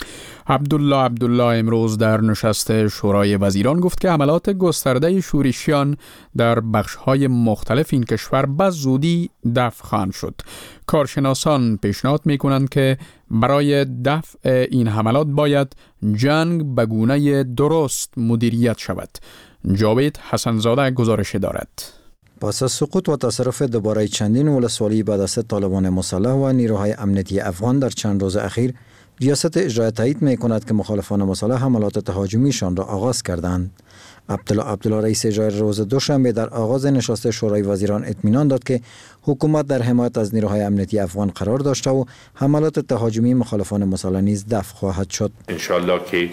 عبدالله امروز در نشست شورای وزیران گفت که حملات گسترده شورشیان در بخش‌های مختلف این کشور به زودی دفع خواهند شد. کارشناسان پیشنهاد می‌کنند که برای دفع این حملات باید جنگ به گونه درست مدیریت شود. جاوید حسنزاده گزارش دارد. پس از سقوط و تصرف دوباره چندین ولسوالی به دست طالبان مسلح و نیروهای امنیتی افغان در چند روز اخیر، ریاست اجرایی تایید می‌کند که مخالفان مسلح حملات تهاجمیشان را آغاز کردند. عبدالله رئیس اجرایی روز دوشنبه در آغاز نشست شورای وزیران اطمینان داد که حکومت در حمایت از نیروهای امنیتی افغان قرار داشته و حملات تهاجمی مخالفان مسلح نیز دفع خواهد شد. انشالله که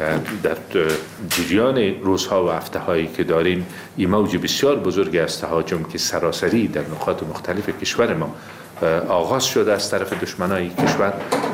در جریان روزها و هفته هایی که داریم این موج بسیار بزرگ از تهاجم که سراسری در نقاط مختلف کشور ما آغاز شده از طرف دشمنای کشور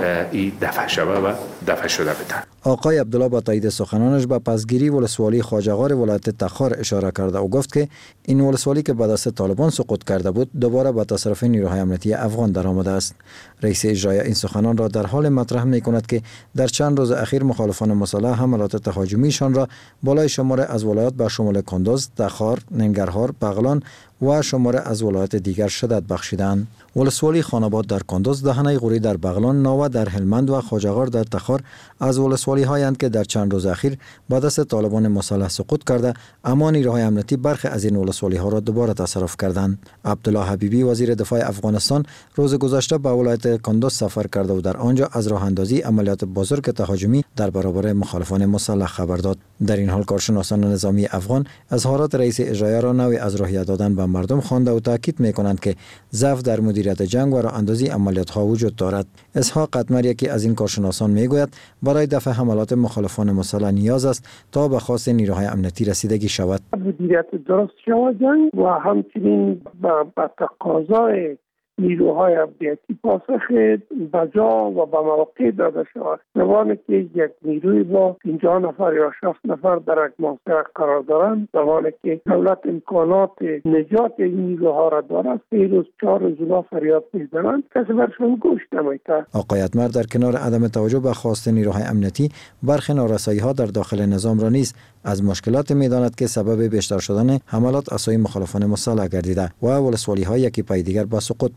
ای دفع شده و دفع شده بتن. آقای عبدالله با تایید سخنانش به پسگیری ولسوالی خواجه‌غار ولایت تخار اشاره کرده و گفت که این ولسوالی که به دست طالبان سقوط کرده بود دوباره به تصرف نیروهای امنیتی افغان درآمده است. رئیس اجرایی این سخنان را در حال مطرح می‌کند که در چند روز اخیر مخالفان مسلح حملات تهاجمیشان را بالای شماره از ولایات به شمول کندوز، تخار، ننگرهار، بغلان و شماره از ولایات دیگر شدت بخشیدند. ولسوالی خاناباد در کندوز، دهنه غوری در بغلان، ناوه در هلمند و خواجه‌غار در تخار از ولسوالی هایند که در چند روز اخیر با دست طالبان مسلح سقوط کرده، اما نیروهای امنیتی برخی از این ولسوالی ها را دوباره تصرف کردند. عبدالله حبیبی وزیر دفاع افغانستان روز گذشته به ولایت کندوز سفر کرده و در آنجا از راه اندازی عملیات بزرگ تهاجمی در برابر مخالفان مسلح خبر داد. در این حال کارشناسان نظامی افغان اظهارات رئیس اجرایی را نوعی از راهیه دادن به مردم خوانده و تاکید می‌کنند که ضعف در مدیریت جنگ و راه اندازی عملیات ها وجود دارد. اسحاق قطمر یکی از این کارشناسان میگوید برای دفع حملات مخالفان مسلح نیاز است تا به خواست نیروهای امنیتی رسیدگی شود. مدیریت درست شود جنگ و همچنین به تقاضای نیروهای امنیتی پاسخ بجا و به موقع داده شود. زمانی که یک نیروی با 50 نفر یا 60 نفر در یک موقع قرار دارند، زمانی که دولت امکانات نجات این نیروها را دارد، 3 روز 4 روز اونا فریاد میزنند، کسی برشون گوش نمیده. آقای اتمر در کنار عدم توجه به خواست نیروهای امنیتی، برخی نارسایی‌ها در داخل نظام را نیز از مشکلات می‌داند که سبب بیشتر شدن حملات اسای مخالفان مسلح گردیده و ولسوالی‌ها یکی پای دیگر با سقوط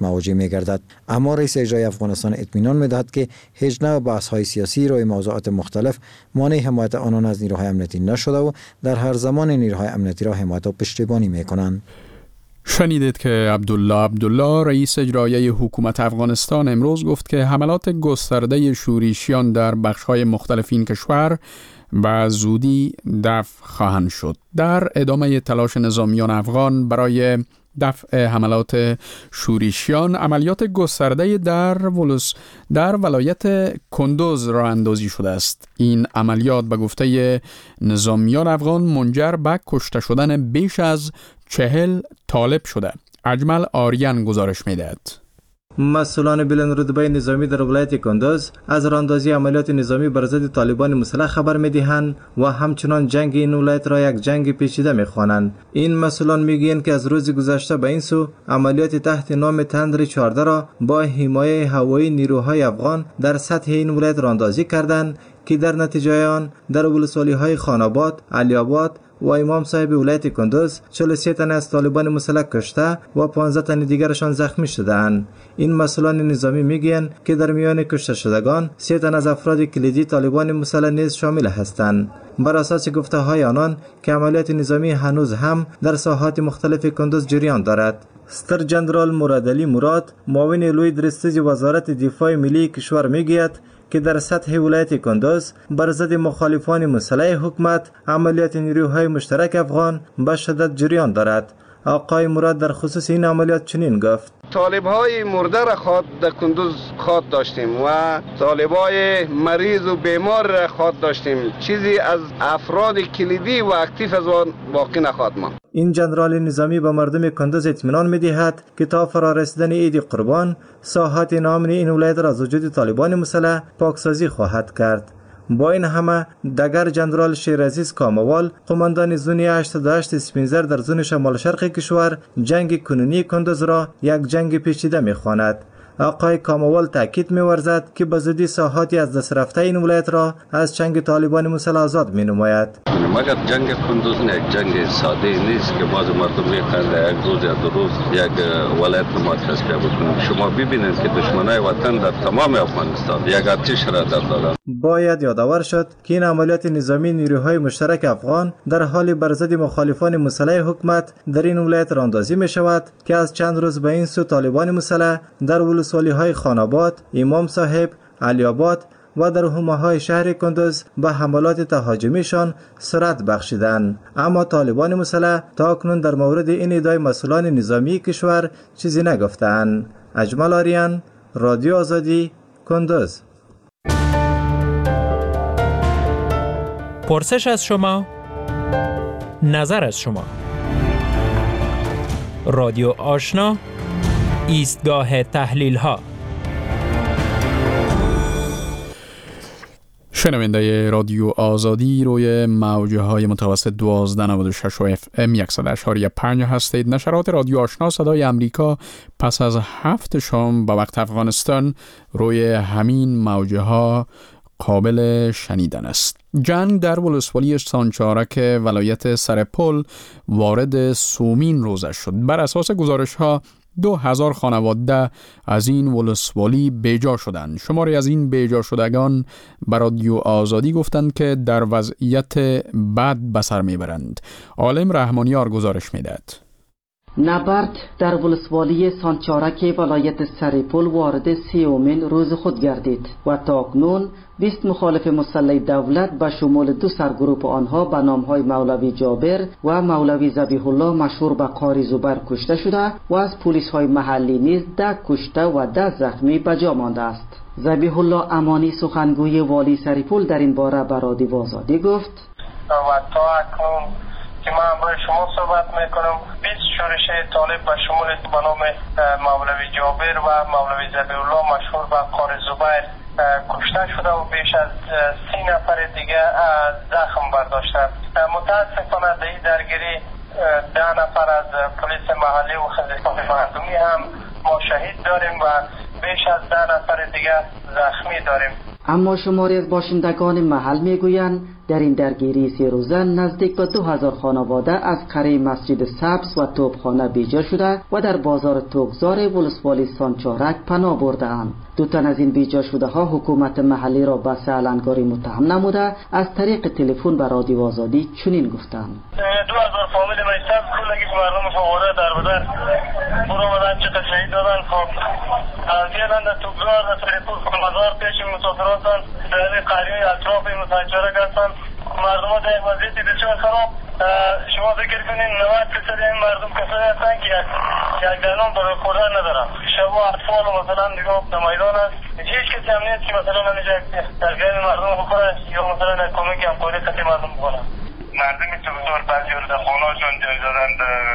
مواجه می‌گردد. اما رئیس اجرایی افغانستان اطمینان می‌دهد که هیچ نوع بحث‌های سیاسی روی موضوعات مختلف مانع حمایت آنان از نیروهای امنیتی نشده و در هر زمان نیروهای امنیتی را حمایت و پشتیبانی می‌کنند. شنیدید که عبدالله رئیس اجرایی حکومت افغانستان امروز گفت که حملات گسترده شورشیان در بخش‌های مختلف این کشور و زودی دفع خواهند شد. در ادامه تلاش نظامیان افغان برای دفع حملات شورشیان، عملیات گسترده در ولایت کندوز راه اندازی شده است. این عملیات به گفته نظامیان افغان منجر به کشته شدن بیش از 40 طالب شده. اجمل آریان گزارش می‌دهد. مسئولان بلندرتبه نظامی در ولایت کندوز از راهاندازی عملیات نظامی بر ضد طالبان مسلح خبر می‌دهند و همچنان جنگ این ولایت را یک جنگ پیچیده می‌خوانند. این مسئولان می‌گویند که از روز گذشته به این سو عملیات تحت نام تندر 14 را با حمایت هوایی نیروهای افغان در سطح این ولایت راهاندازی کردند که در نتیجه آن در ولسوالی‌های خاناباد، علی‌آباد و امام صاحب ولایت کندوز 43 تن از طالبان مسلح کشته و 15 تن دیگرشان زخمی شده‌اند. این مسئولان نظامی میگویند که در میان کشته شدگان 3 تن از افراد کلیدی طالبان مسلح نیز شامل هستند. بر اساس گفته‌های آنان که عملیات نظامی هنوز هم در ساحات مختلف کندوز جریان دارد. ستر جنرال مرادعلی مراد، معاون لوی درستیج وزارت دفاع ملی کشور میگوید که در سطح ولایت کندوز بر ضد مخالفان مسلح حکومت عملیات نیروهای مشترک افغان به شدت جریان دارد. آقای مراد در خصوص این عملیات چنین گفت: طالب‌های مرده را در کندوز خواد داشتیم و طالب‌های مریض و بیمار را خواد داشتیم. چیزی از افراد کلیدی و اکتیو از آن باقی نخواهد ماند. این جنرال نظامی به مردم کندوز اطمینان می‌دهد که تا فرارسیدن عید قربان ساحات نامن این ولایت را از وجود طالبان مسلح پاکسازی خواهد کرد. با این همه دگر جنرال شیرعزیز کاموال، قماندان زون 88 اسپینزر در زون شمال شرق کشور، جنگ کنونی کندوز را یک جنگ پیچیده می‌خواند. آقای کاموال تاکید می‌ورزد که به زودی ساحاتی از دست رفته این ولایت را از چنگ طالبان مسلح آزاد می‌نماید. مگر جنگ کندوز نه یک جنگ ساده نیست که باز مردم می‌خواهند یک روز یا دو روز یک ولایت ما تصفیه بکنند. شما ببینید که دشمنای وطن در تمام افغانستان یک آتش را دادند. باید یادآور شد که این عملیات نظامی نیروهای مشترک افغان در حال بر ضد مخالفان مسلح حکومت در این ولایت راهاندازی می‌شود که از چند روز به این سو طالبان مسلح در ولسوالی‌های خاناباد، امام صاحب، علی‌آباد و در حومه‌های شهر کندوز به حملات تهاجمیشان سرعت بخشیدند. اما طالبان مسلح تا اکنون در مورد این ادعای مسئولان نظامی کشور چیزی نگفتند. اجمل آریان، رادیو آزادی، کندوز. پرسش از شما، نظر از شما. رادیو آشنا، ایستگاه تحلیل ها. شنونده رادیو آزادی روی موجه های متوسط 1296 و FM 100.5 هستید. نشرات رادیو آشنا صدای امریکا پس از 7 شام به وقت افغانستان روی همین موجه ها قابل شنیدن است. جنگ در ولسوالی سانچارک ولایت سرپل وارد سومین روزه شد. بر اساس گزارش ها 2000 خانواده از این ولسوالی بیجا شدند. شماری از این بیجا شدگان بر رادیو آزادی گفتند که در وضعیت بد به سر میبرند. عالم رحمانیار گزارش میدهد. نبرد در ولسوالی سانچارک ولایت سرپل وارد 30مین روز خود گردید و تا اکنون 20 مخالف مسلح دولت به شمول 2 سرگروپ آنها به نامهای مولوی جابر و مولوی ذبیح الله مشهور به قاری زبیر کشته شده و از پلیس های محلی نیز 10 کشته و 10 زخمی به جا مانده است. ذبیح الله امانی سخنگوی والی سرپل در این باره به رادیو آزادی گفت: و تا اکنون که من با شما صحبت میکنم 20 شورش طالب به شمول به نام مولوی جابر و مولوی ذبیح الله مشهور به قاری زبیر کشته شده و بیش از 30 نفر دیگه زخم برداشته. متاسفانه در این درگیری 10 نفر از پلیس محلی و خدمات مردمی هم ما شهید داریم و بیش از 10 نفر دیگه زخمی داریم. اما شماری از باشندگان محل میگویند در این درگیری 3 روزه نزدیک به 2000 خانواده از قریه مسجد سبز و توپخانه بیجا شده و در بازار توگزار ولسوالی سانچارک پناه برده اند. 2 تن از این بیجا شده ها حکومت محلی را به سالنگاری متهم نموده از طریق تلفن به رادیو آزادی چنین گفتند: 2000 فامیل مکتب کلگی مردم فواره در بدر برو مدن چه شهید دادن. خب از یه لنده توگزار در طریق مزار پیش مسافراتان در قریه اطراف سانچارک هستند. مردم ها در وضعیتی بسیار خراب. شما فکر کنین 90% این مردم کسایی هستن که یک دانم برای خوردن ندارن. شب و اطفال و مثلا نگاه در میدان است. هیچ کسی هم نیست که مثلا نمیشه درگیر مردم بخوره یا مثلا کمک همکاری کسی مردم بکنه. مردمی تو بزرگ بعضی رو در خانه هاشون جای دادن،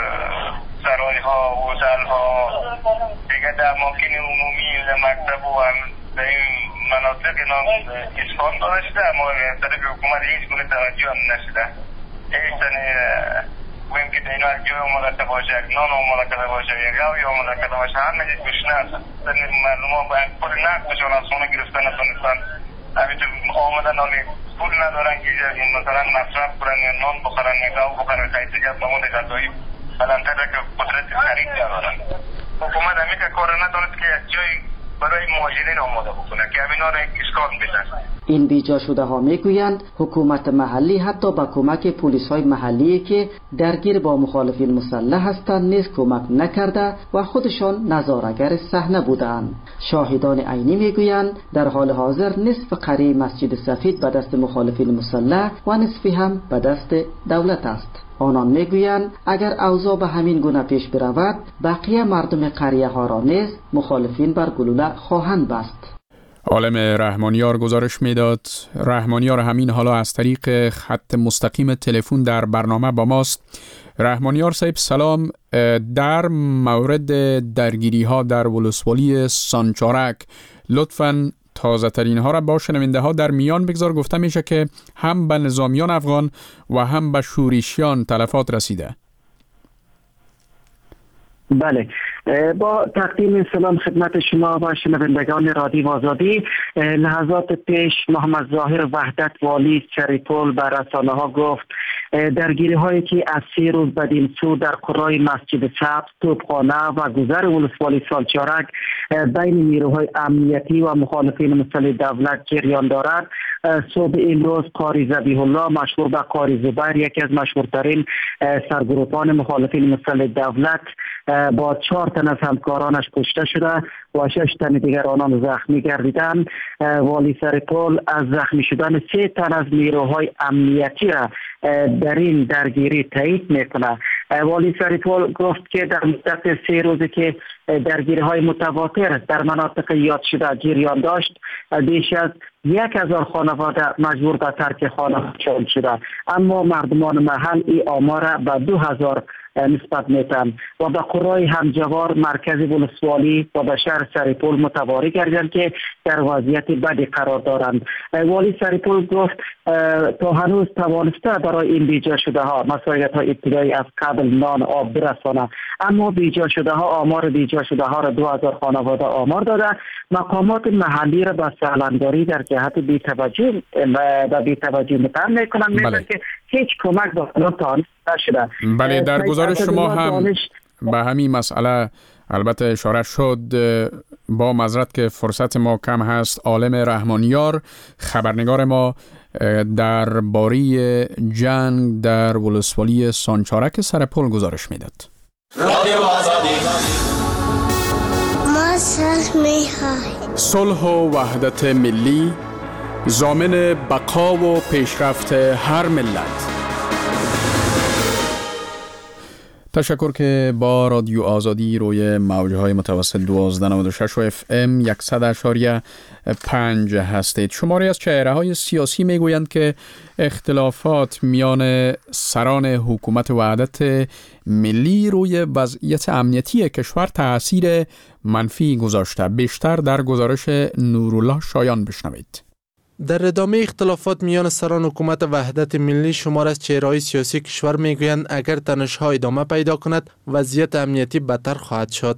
سرای ها، هتل ها، دیگه در اماکن عمومی در مکتب و هم در این مناطق اینا اسکان داده شده، اما طرف حکومت هیچ گونه توجه هم نشده. هیچ تنه گویم که در اینا از جای آماده کرده باشه، یک نان آماده کرده باشه، یک گاوی آماده کرده باشه، همه چیز گشنه هستن. مردم ها باید پول نقدشان از خونه گرفتن نتونستن، همینطور آمدن حالی پول ندارن که مثلا مصرف کنن یا نان بخورن یا گاو بخورن، خیلی مواد غذایی بلندتر که قدرت خرید ندارن. حکومت همی که کار ندارد که جای برای مهاجرین آماده بکنه که همینا را اسکان بدن. این بیجا شده ها میگویند حکومت محلی حتی با کمک پلیس های محلی که درگیر با مخالفین مسلح هستند نیز کمک نکرده و خودشان نظاره‌گر صحنه بودند. شاهدان عینی میگویند در حال حاضر نصف قریه مسجد سفید به دست مخالفین مسلح و نصفی هم به دست دولت است. آنان میگویند اگر اوضاع به همین گونه پیش برود بقیه مردم قریه ها را نیز مخالفین بر گلوله خواهند بست. عالم رحمانیار گزارش میداد. رحمانیار همین حالا از طریق خط مستقیم تلفن در برنامه با ماست. رحمانیار صاحب سلام. در مورد درگیری ها در ولسوالی سانچارک لطفاً تازه ترین ها را با شنونده ها در میان بگذار. گفته میشه که هم به نظامیان افغان و هم به شورشیان تلفات رسیده. بله، با تقدیم سلام خدمت شما و شنوندگان رادیو آزادی. لحظات پیش محمد ظاهر وحدت والی سریپول به رسانه ها گفت درگیری هایی که از 3 روز بدین سو در قرای مسجد سبز، توپخانه و گذر ولسوالی سانچارک بین نیروهای امنیتی و مخالفین مسلح دولت جریان دارد، صبح امروز قاری ذبیح الله مشهور به قاری زبیر، یکی از مشهورترین سرگروهان مخالفین مسلح دولت، با 4 تن از همکارانش کشته شده و 6 تن دیگر آنان زخمی گردیدند. والی سریپول از زخمی شدن 3 تن از نیروهای امنیتی را در این درگیری تایید میکنه. والی سریپول گفت که در مدت 3 روزی که درگیری های متواتر در مناطق یاد شده جریان داشت، بیش از 1000 خانواده مجبور به ترک خانه‌شان شده، اما مردمان محل این آمار به 2000 نسبت میتن و به قرای همجوار مرکز ولسوالی و به شهر سریپول متواری کردند که در وضعیت بدی قرار دارند. والی سریپول گفت تا هنوز توانسته برای این بیجا شده ها مساعدت های ابتدایی از قبل نان آب برسانه، اما بیجا شده ها آمار بیجا شده ها را 2000 خانواده آمار داده. مقامات محلی را به سالنگاری در جهت بی‌توجهی متهم میکنند، میگویند که هیچ کمک به آنها نشده. بله، در گزارش شما هم به همین مسئله البته اشاره شد. با معذرت که فرصت ما کم هست، عالم رحمانیار خبرنگار ما در باری جنگ در ولسوالی سانچارک سرپل گزارش میداد. رادیو آزادی. ما صلح و وحدت ملی ضامن بقا و پیشرفت هر ملت. تشکر که با رادیو آزادی روی موجهای متوسط 1296 و FM 100.5 هستید. شماری از چهره‌های سیاسی میگویند که اختلافات میان سران حکومت وحدت ملی روی وضعیت امنیتی کشور تأثیر منفی گذاشته. بیشتر در گزارش نورالله شایان بشنوید. در ادامه اختلافات میان سران حکومت وحدت ملی، شمار از چهره‌های سیاسی کشور میگویند اگر تنش‌ها ادامه پیدا کند وضعیت امنیتی بدتر خواهد شد.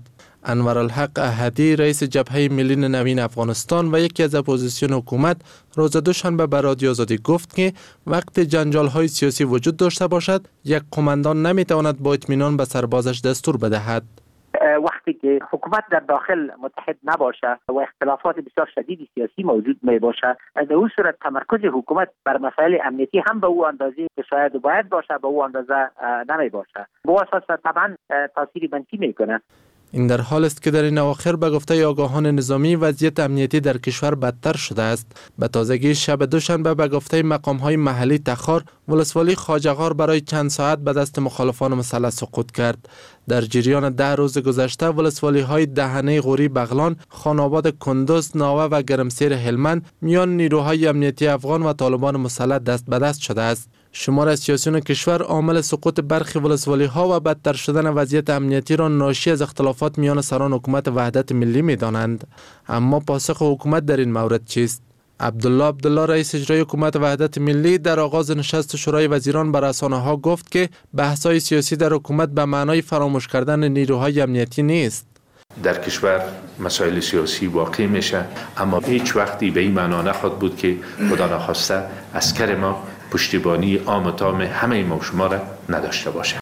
انورالحق احدی رئیس جبهه ملی نوین افغانستان و یکی از اپوزیسیون حکومت روز دوشنبه به رادیو آزادی گفت که وقت جنجال‌های سیاسی وجود داشته باشد یک قماندان نمیتواند با اطمینان به سربازش دستور بدهد. وقتی که حکومت در داخل متحد نباشه و اختلافات بسیار شدید سیاسی موجود می باشه، در اون صورت تمرکز حکومت بر مسائل امنیتی هم به او اندازه که شاید باید باشه به او اندازه نمی باشه. با اساس طبعا تاثیر منفی میکنه. این در حال است که در این اواخر به گفته آگاهان نظامی وضعیت امنیتی در کشور بدتر شده است. به تازگی شب دوشنبه به گفته مقام‌های محلی تخار، ولسوالی خواجه‌غار برای چند ساعت به دست مخالفان مسلح سقوط کرد. در جریان 10 روز گذشته ولسوالی‌های دهنه غوری بغلان، خان‌آباد کندوز، ناوه و گرمسیر هلمند میان نیروهای امنیتی افغان و طالبان مسلح دست به دست شده است. شمار از سیاسیون کشور عامل سقوط برخی ولسوالی‌ها و بدتر شدن وضعیت امنیتی را ناشی از اختلافات میان سران حکومت وحدت ملی می‌دانند. اما پاسخ حکومت در این مورد چیست؟ عبدالله رئیس اجرایی حکومت وحدت ملی در آغاز نشست شورای وزیران بر رسانه‌ها گفت که بحث‌های سیاسی در حکومت به معنای فراموش کردن نیروهای امنیتی نیست. در کشور مسائل سیاسی واقع میشه، اما هیچ وقتی به این معنا نخواهد بود که خدا نخواسته عسکر ما پشتیبانی عام و تام همه ما شما را نداشته باشه.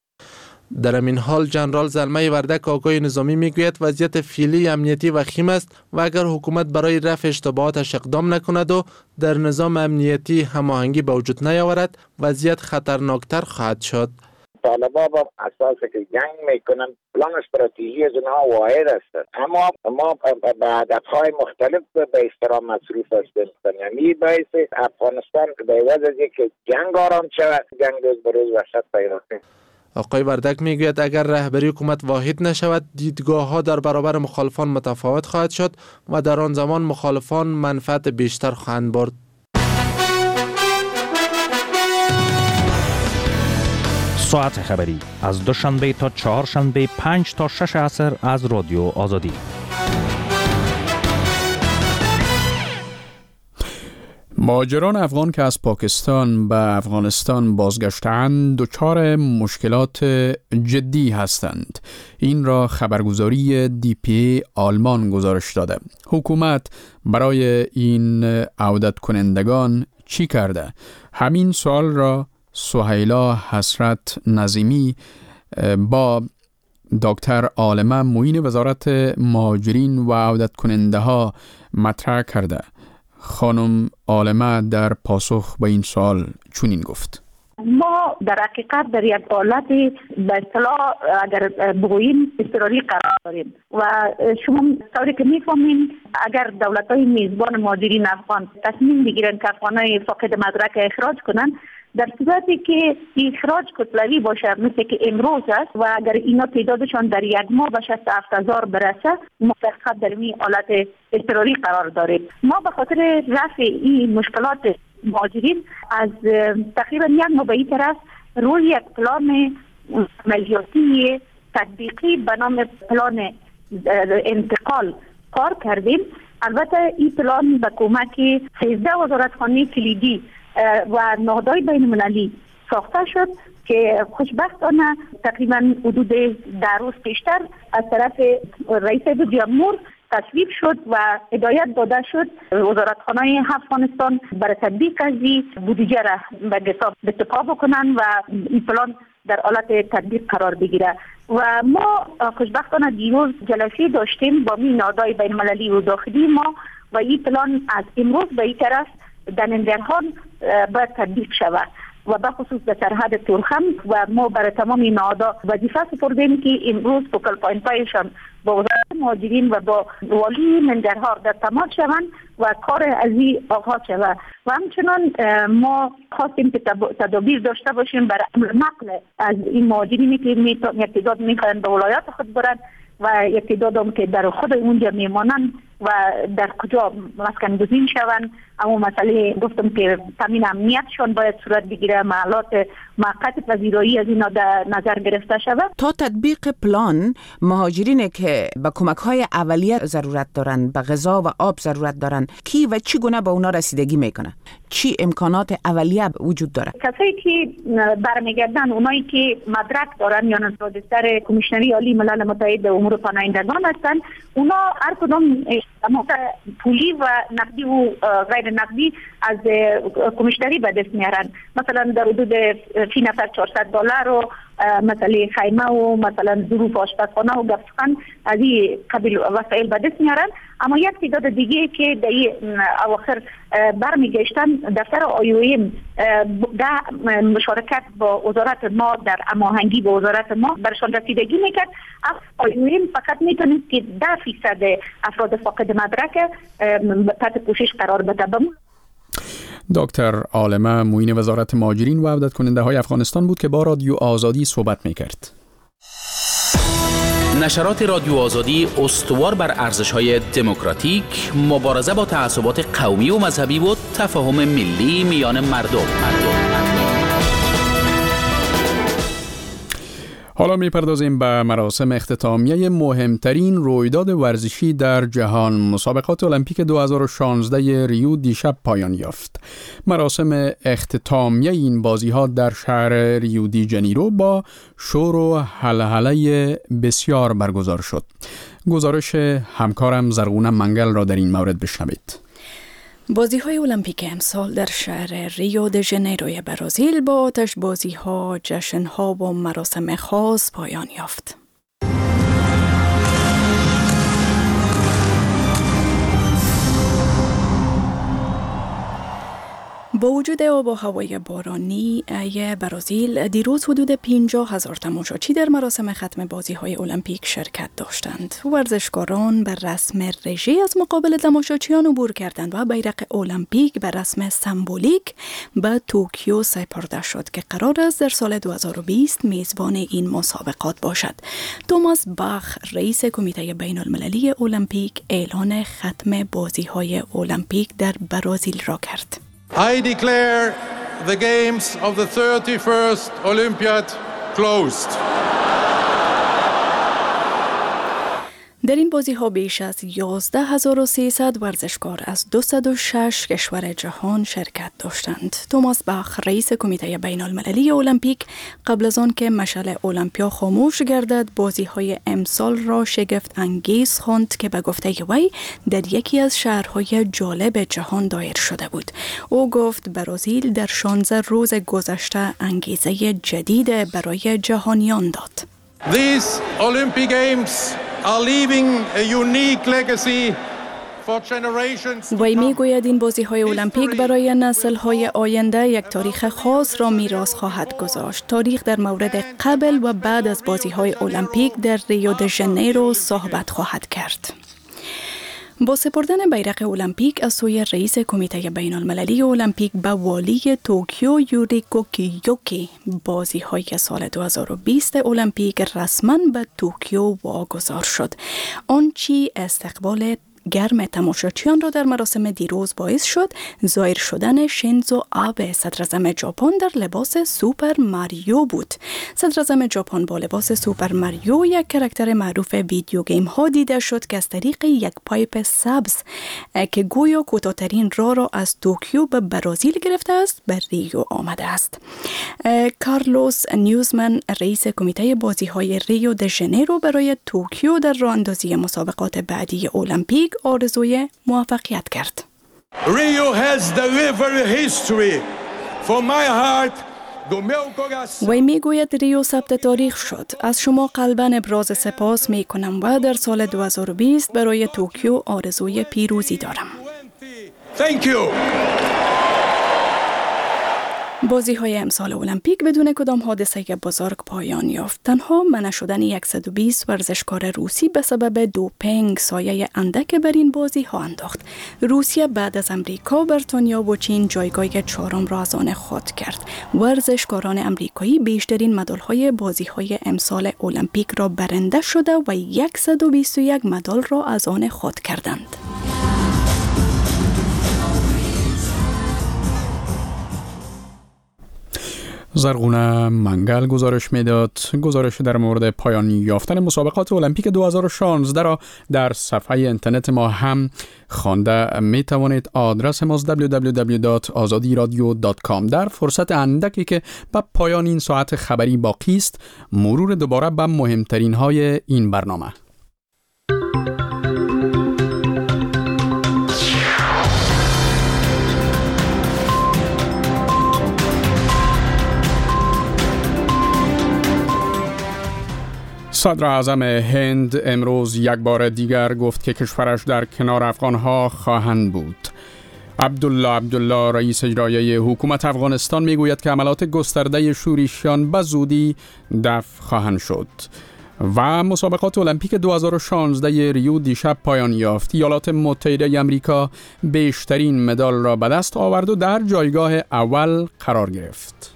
در این حال جنرال زلمه وردک آگاه نظامی میگوید وضعیت فعلی امنیتی وخیم است و اگر حکومت برای رفع اشتباهاتش اقدام نکند و در نظام امنیتی هماهنگی به وجود نیاورد، وضعیت خطرناکتر خواهد شد. طالبان با اساس که جنگ میکنن پلان استراتژی از اونها واحد است، اما ما به هدفهای مختلف به احترام مصروف هستیم. یعنی باعث افغانستان به عوض از اینکه جنگ آرام شود، جنگ روز به روز وحشت پیدا کنه. آقای وردک میگوید اگر رهبری حکومت واحد نشود، دیدگاه ها در برابر مخالفان متفاوت خواهد شد و در آن زمان مخالفان منفعت بیشتر خواهند برد. ساعت خبری از دوشنبه تا چهارشنبه 5 تا 6 عصر از رادیو آزادی. مهاجران افغان که از پاکستان به افغانستان بازگشتند دچار مشکلات جدی هستند. این را خبرگزاری DPA آلمان گزارش داده. حکومت برای این عودت کنندگان چی کرده؟ همین سوال را سهیلا حسرت نظیمی با دکتر عالمه معین وزارت مهاجرین و عودت کننده ها مطرح کرده. خانم عالمه در پاسخ به این سوال چنین گفت: ما در حقیقت در یک حالت به اصطلاح اگر بگوییم اضطراری قرار داریم و شما طوری که میفهمین اگر دولت‌های میزبان مهاجرین افغان تصمیم بگیرن که افغانای فاقد مدرک اخراج کنن، در صورتی که اخراج کتلوی باشه مثل که امروز است و اگر اینا تعدادشان در یک ماه به 67,000 برسه، ما در این حالت اضطراری قرار داریم. ما به خاطر رفع این مشکلات مهاجرین از تقریبا یک ماه به این طرف روی یک پلان عملیاتی تطبیقی به نام پلان انتقال کار کردیم. البته این پلان به کمک 13 وزارتخانه کلیدی و نهادهای بین المللی ساخته شد که خوشبختانه تقریبا حدود 10 روز پیشتر از طرف رئیس جمهور تصویب شد و هدایت داده شد وزارتخانه افغانستان برای تطبیق از بودجه را به اتفاق بکنن و این پلان در حالت تطبیق قرار بگیره. و ما خوشبختانه دیروز جلسه داشتیم با نهادهای بین المللی و داخلی ما و این پلان از امروز به این طرف در ننگرهان باید تطبیق شود و به خصوص در سرحد تورخم و ما برای تمام نهادها وظیفه سپردیم که امروز فوکال پوینت هایشان با وزارت مهاجرین و با والی ننگرهار در تماس شوند و کار از این آغاز شود. و همچنان ما خواستیم که تدابیر داشته باشیم برای نقل از این مهاجرینی که یک تعداد میخواهند به ولایات خود برند و یک تعداد هم که در خود اونجا میمانند و در کجا مسکن گزین شوند. اما مسئله گفتم که تامین امنیتشان باید صورت بگیره، محلات موقت پذیرایی از اینا در نظر گرفته شود. تا تطبیق پلان، مهاجرین که به کمک‌های اولیه ضرورت دارند، به غذا و آب ضرورت دارند، کی و چگونه به اونا رسیدگی میکنه؟ چی امکانات اولیه وجود داره؟ کسایی که برمیگردن، اونایی که مدرک دارن یا نظارتگر کمیشنری عالی ملل متحد امور پناهندگان هستن، اونا هر کدام پولی و نقدی و غیر نقدی از کمیشنری به دست میارن. مثلا در حدود فی نفر $400 و مثلا خیمه و مثلا ظروف آشپزخانه و گفتخان از این قبیل وسایل به دست میارن. اما یک تعداد دیگه که در اواخر برمیگشتن، دفتر IOM در مشارکت با وزارت ما در هماهنگی با وزارت ما برشان رسیدگی میکرد. IOM فقط میتونید که 10% افراد فاقد مدرک تحت پوشش قرار بده. دکتر عالمه معین وزارت مهاجرین و عودت کننده های افغانستان بود که با رادیو آزادی صحبت میکرد. نشرات رادیو آزادی استوار بر ارزش‌های دموکراتیک، مبارزه با تعصبات قومی و مذهبی و تفاهم ملی میان مردم. حالا میپردازیم به مراسم اختتامیه مهمترین رویداد ورزشی در جهان. مسابقات المپیک 2016 ریو دیشب پایان یافت. مراسم اختتامیه این بازی‌ها در شهر ریو دی جنیرو با شور و هلهله بسیار برگزار شد. گزارش همکارم زرغونه منگل را در این مورد بشنوید. بازی‌های المپیک امسال در شهر ریو د ژنیروی برزیل با آتش بازی‌ها، جشن‌ها و مراسم خاص پایان یافت. با وجود آب و هوای بارانی برزیل، دیروز حدود 50,000 تماشاچی در مراسم ختم بازی‌های المپیک شرکت داشتند. ورزشکاران بر رسم رژه از مقابل تماشاچیان عبور کردند و بیرق المپیک بر رسم سمبولیک به توکیو سپرده شد که قرار است در سال 2020 میزبان این مسابقات باشد. توماس باخ، رئیس کمیته بین المللی المپیک، اعلان ختم بازی‌های المپیک در برزیل را کرد. I declare the games of the 31st Olympiad closed. در این بازی‌ها بیش از 11,300 ورزشکار از 206 کشور جهان شرکت داشتند. توماس باخ، رئیس کمیته بین المللی المپیک، قبل از آن که مشعل المپیا خاموش گردد، بازی‌های امسال را شگفت انگیز خواند که به گفته وی در یکی از شهرهای جالب جهان دایر شده بود. او گفت برزیل در 16 روز گذشته انگیزه جدید برای جهانیان داد. These Olympic Games are leaving a unique legacy for generations. وی میگوید این بازی‌های المپیک برای نسل‌های آینده یک تاریخ خاص را میراث خواهد گذاشت. تاریخ در مورد قبل و بعد از بازی‌های المپیک در ریو د ژنیرو صحبت خواهد کرد. با سپردن بیرق المپیک از سوی رئیس کمیته بین المللی المپیک به والی توکیو یوریکو کیوکی، بازی‌های سال 2020 المپیک رسما به توکیو واگذار شد. آنچه استقبال گرم تماشاچیان را در مراسم دیروز باعث شد ظاهر شدن شینزو آبه، صدراعظم ژاپن، در لباس سوپر ماریو بود. صدراعظم ژاپن با لباس سوپر ماریو، یک کاراکتر معروف ویدیو گیم ها، دیده شد که از طریق یک پایپ سبز که گویا کوتاه‌ترین راه را از توکیو به برزیل گرفته است به ریو آمده است. کارلوس نیوزمن، رئیس کمیته بازی‌های ریو د ژنیرو برای توکیو در راه اندازی مسابقات بعدی المپیک آرزوی موفقیت کرد. Rio has delivered history for my heart. وی میگوید ریو ثبت تاریخ شد. از شما قلباً ابراز سپاس می کنم و در سال 2020 برای توکیو آرزوی پیروزی دارم. Thank you. بازی‌های امسال المپیک بدون کدام حادثه بزرگ پایان یافت. تنها منع شدن 120 ورزشکار روسی به سبب دوپینگ سایه اندک بر این بازی‌ها انداخت. روسیه بعد از امریکا، بریتانیا و چین جایگاه 4م را از آن خود کرد. ورزشکاران امریکایی بیشترین مدال‌های بازی‌های امسال المپیک را برنده شده و 121 مدال را از آن خود کردند. زرغونه منگل گزارش میداد. گزارش در مورد پایان یافتن مسابقات المپیک 2016 را در صفحه اینترنت ما هم خوانده می توانید. آدرس ما www.azadiradio.com. در فرصت اندکی که به پایان این ساعت خبری باقی است، مرور دوباره به مهمترین های این برنامه. صدر اعظم هند امروز یک بار دیگر گفت که کشورش در کنار افغانها خواهند بود. عبدالله رئیس اجرایی حکومت افغانستان میگوید که عملیات گسترده شورشیان به زودی دفع خواهند شد. و مسابقات المپیک 2016 ریو دیشب پایان یافت. ایالات متحده آمریکا بیشترین مدال را به دست آورد و در جایگاه اول قرار گرفت.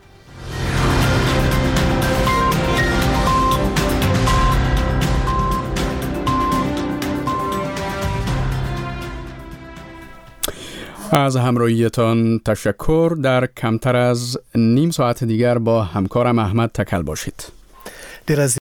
از همراهیتان تشکر. در کمتر از نیم ساعت دیگر با همکارم احمد تکل باشید.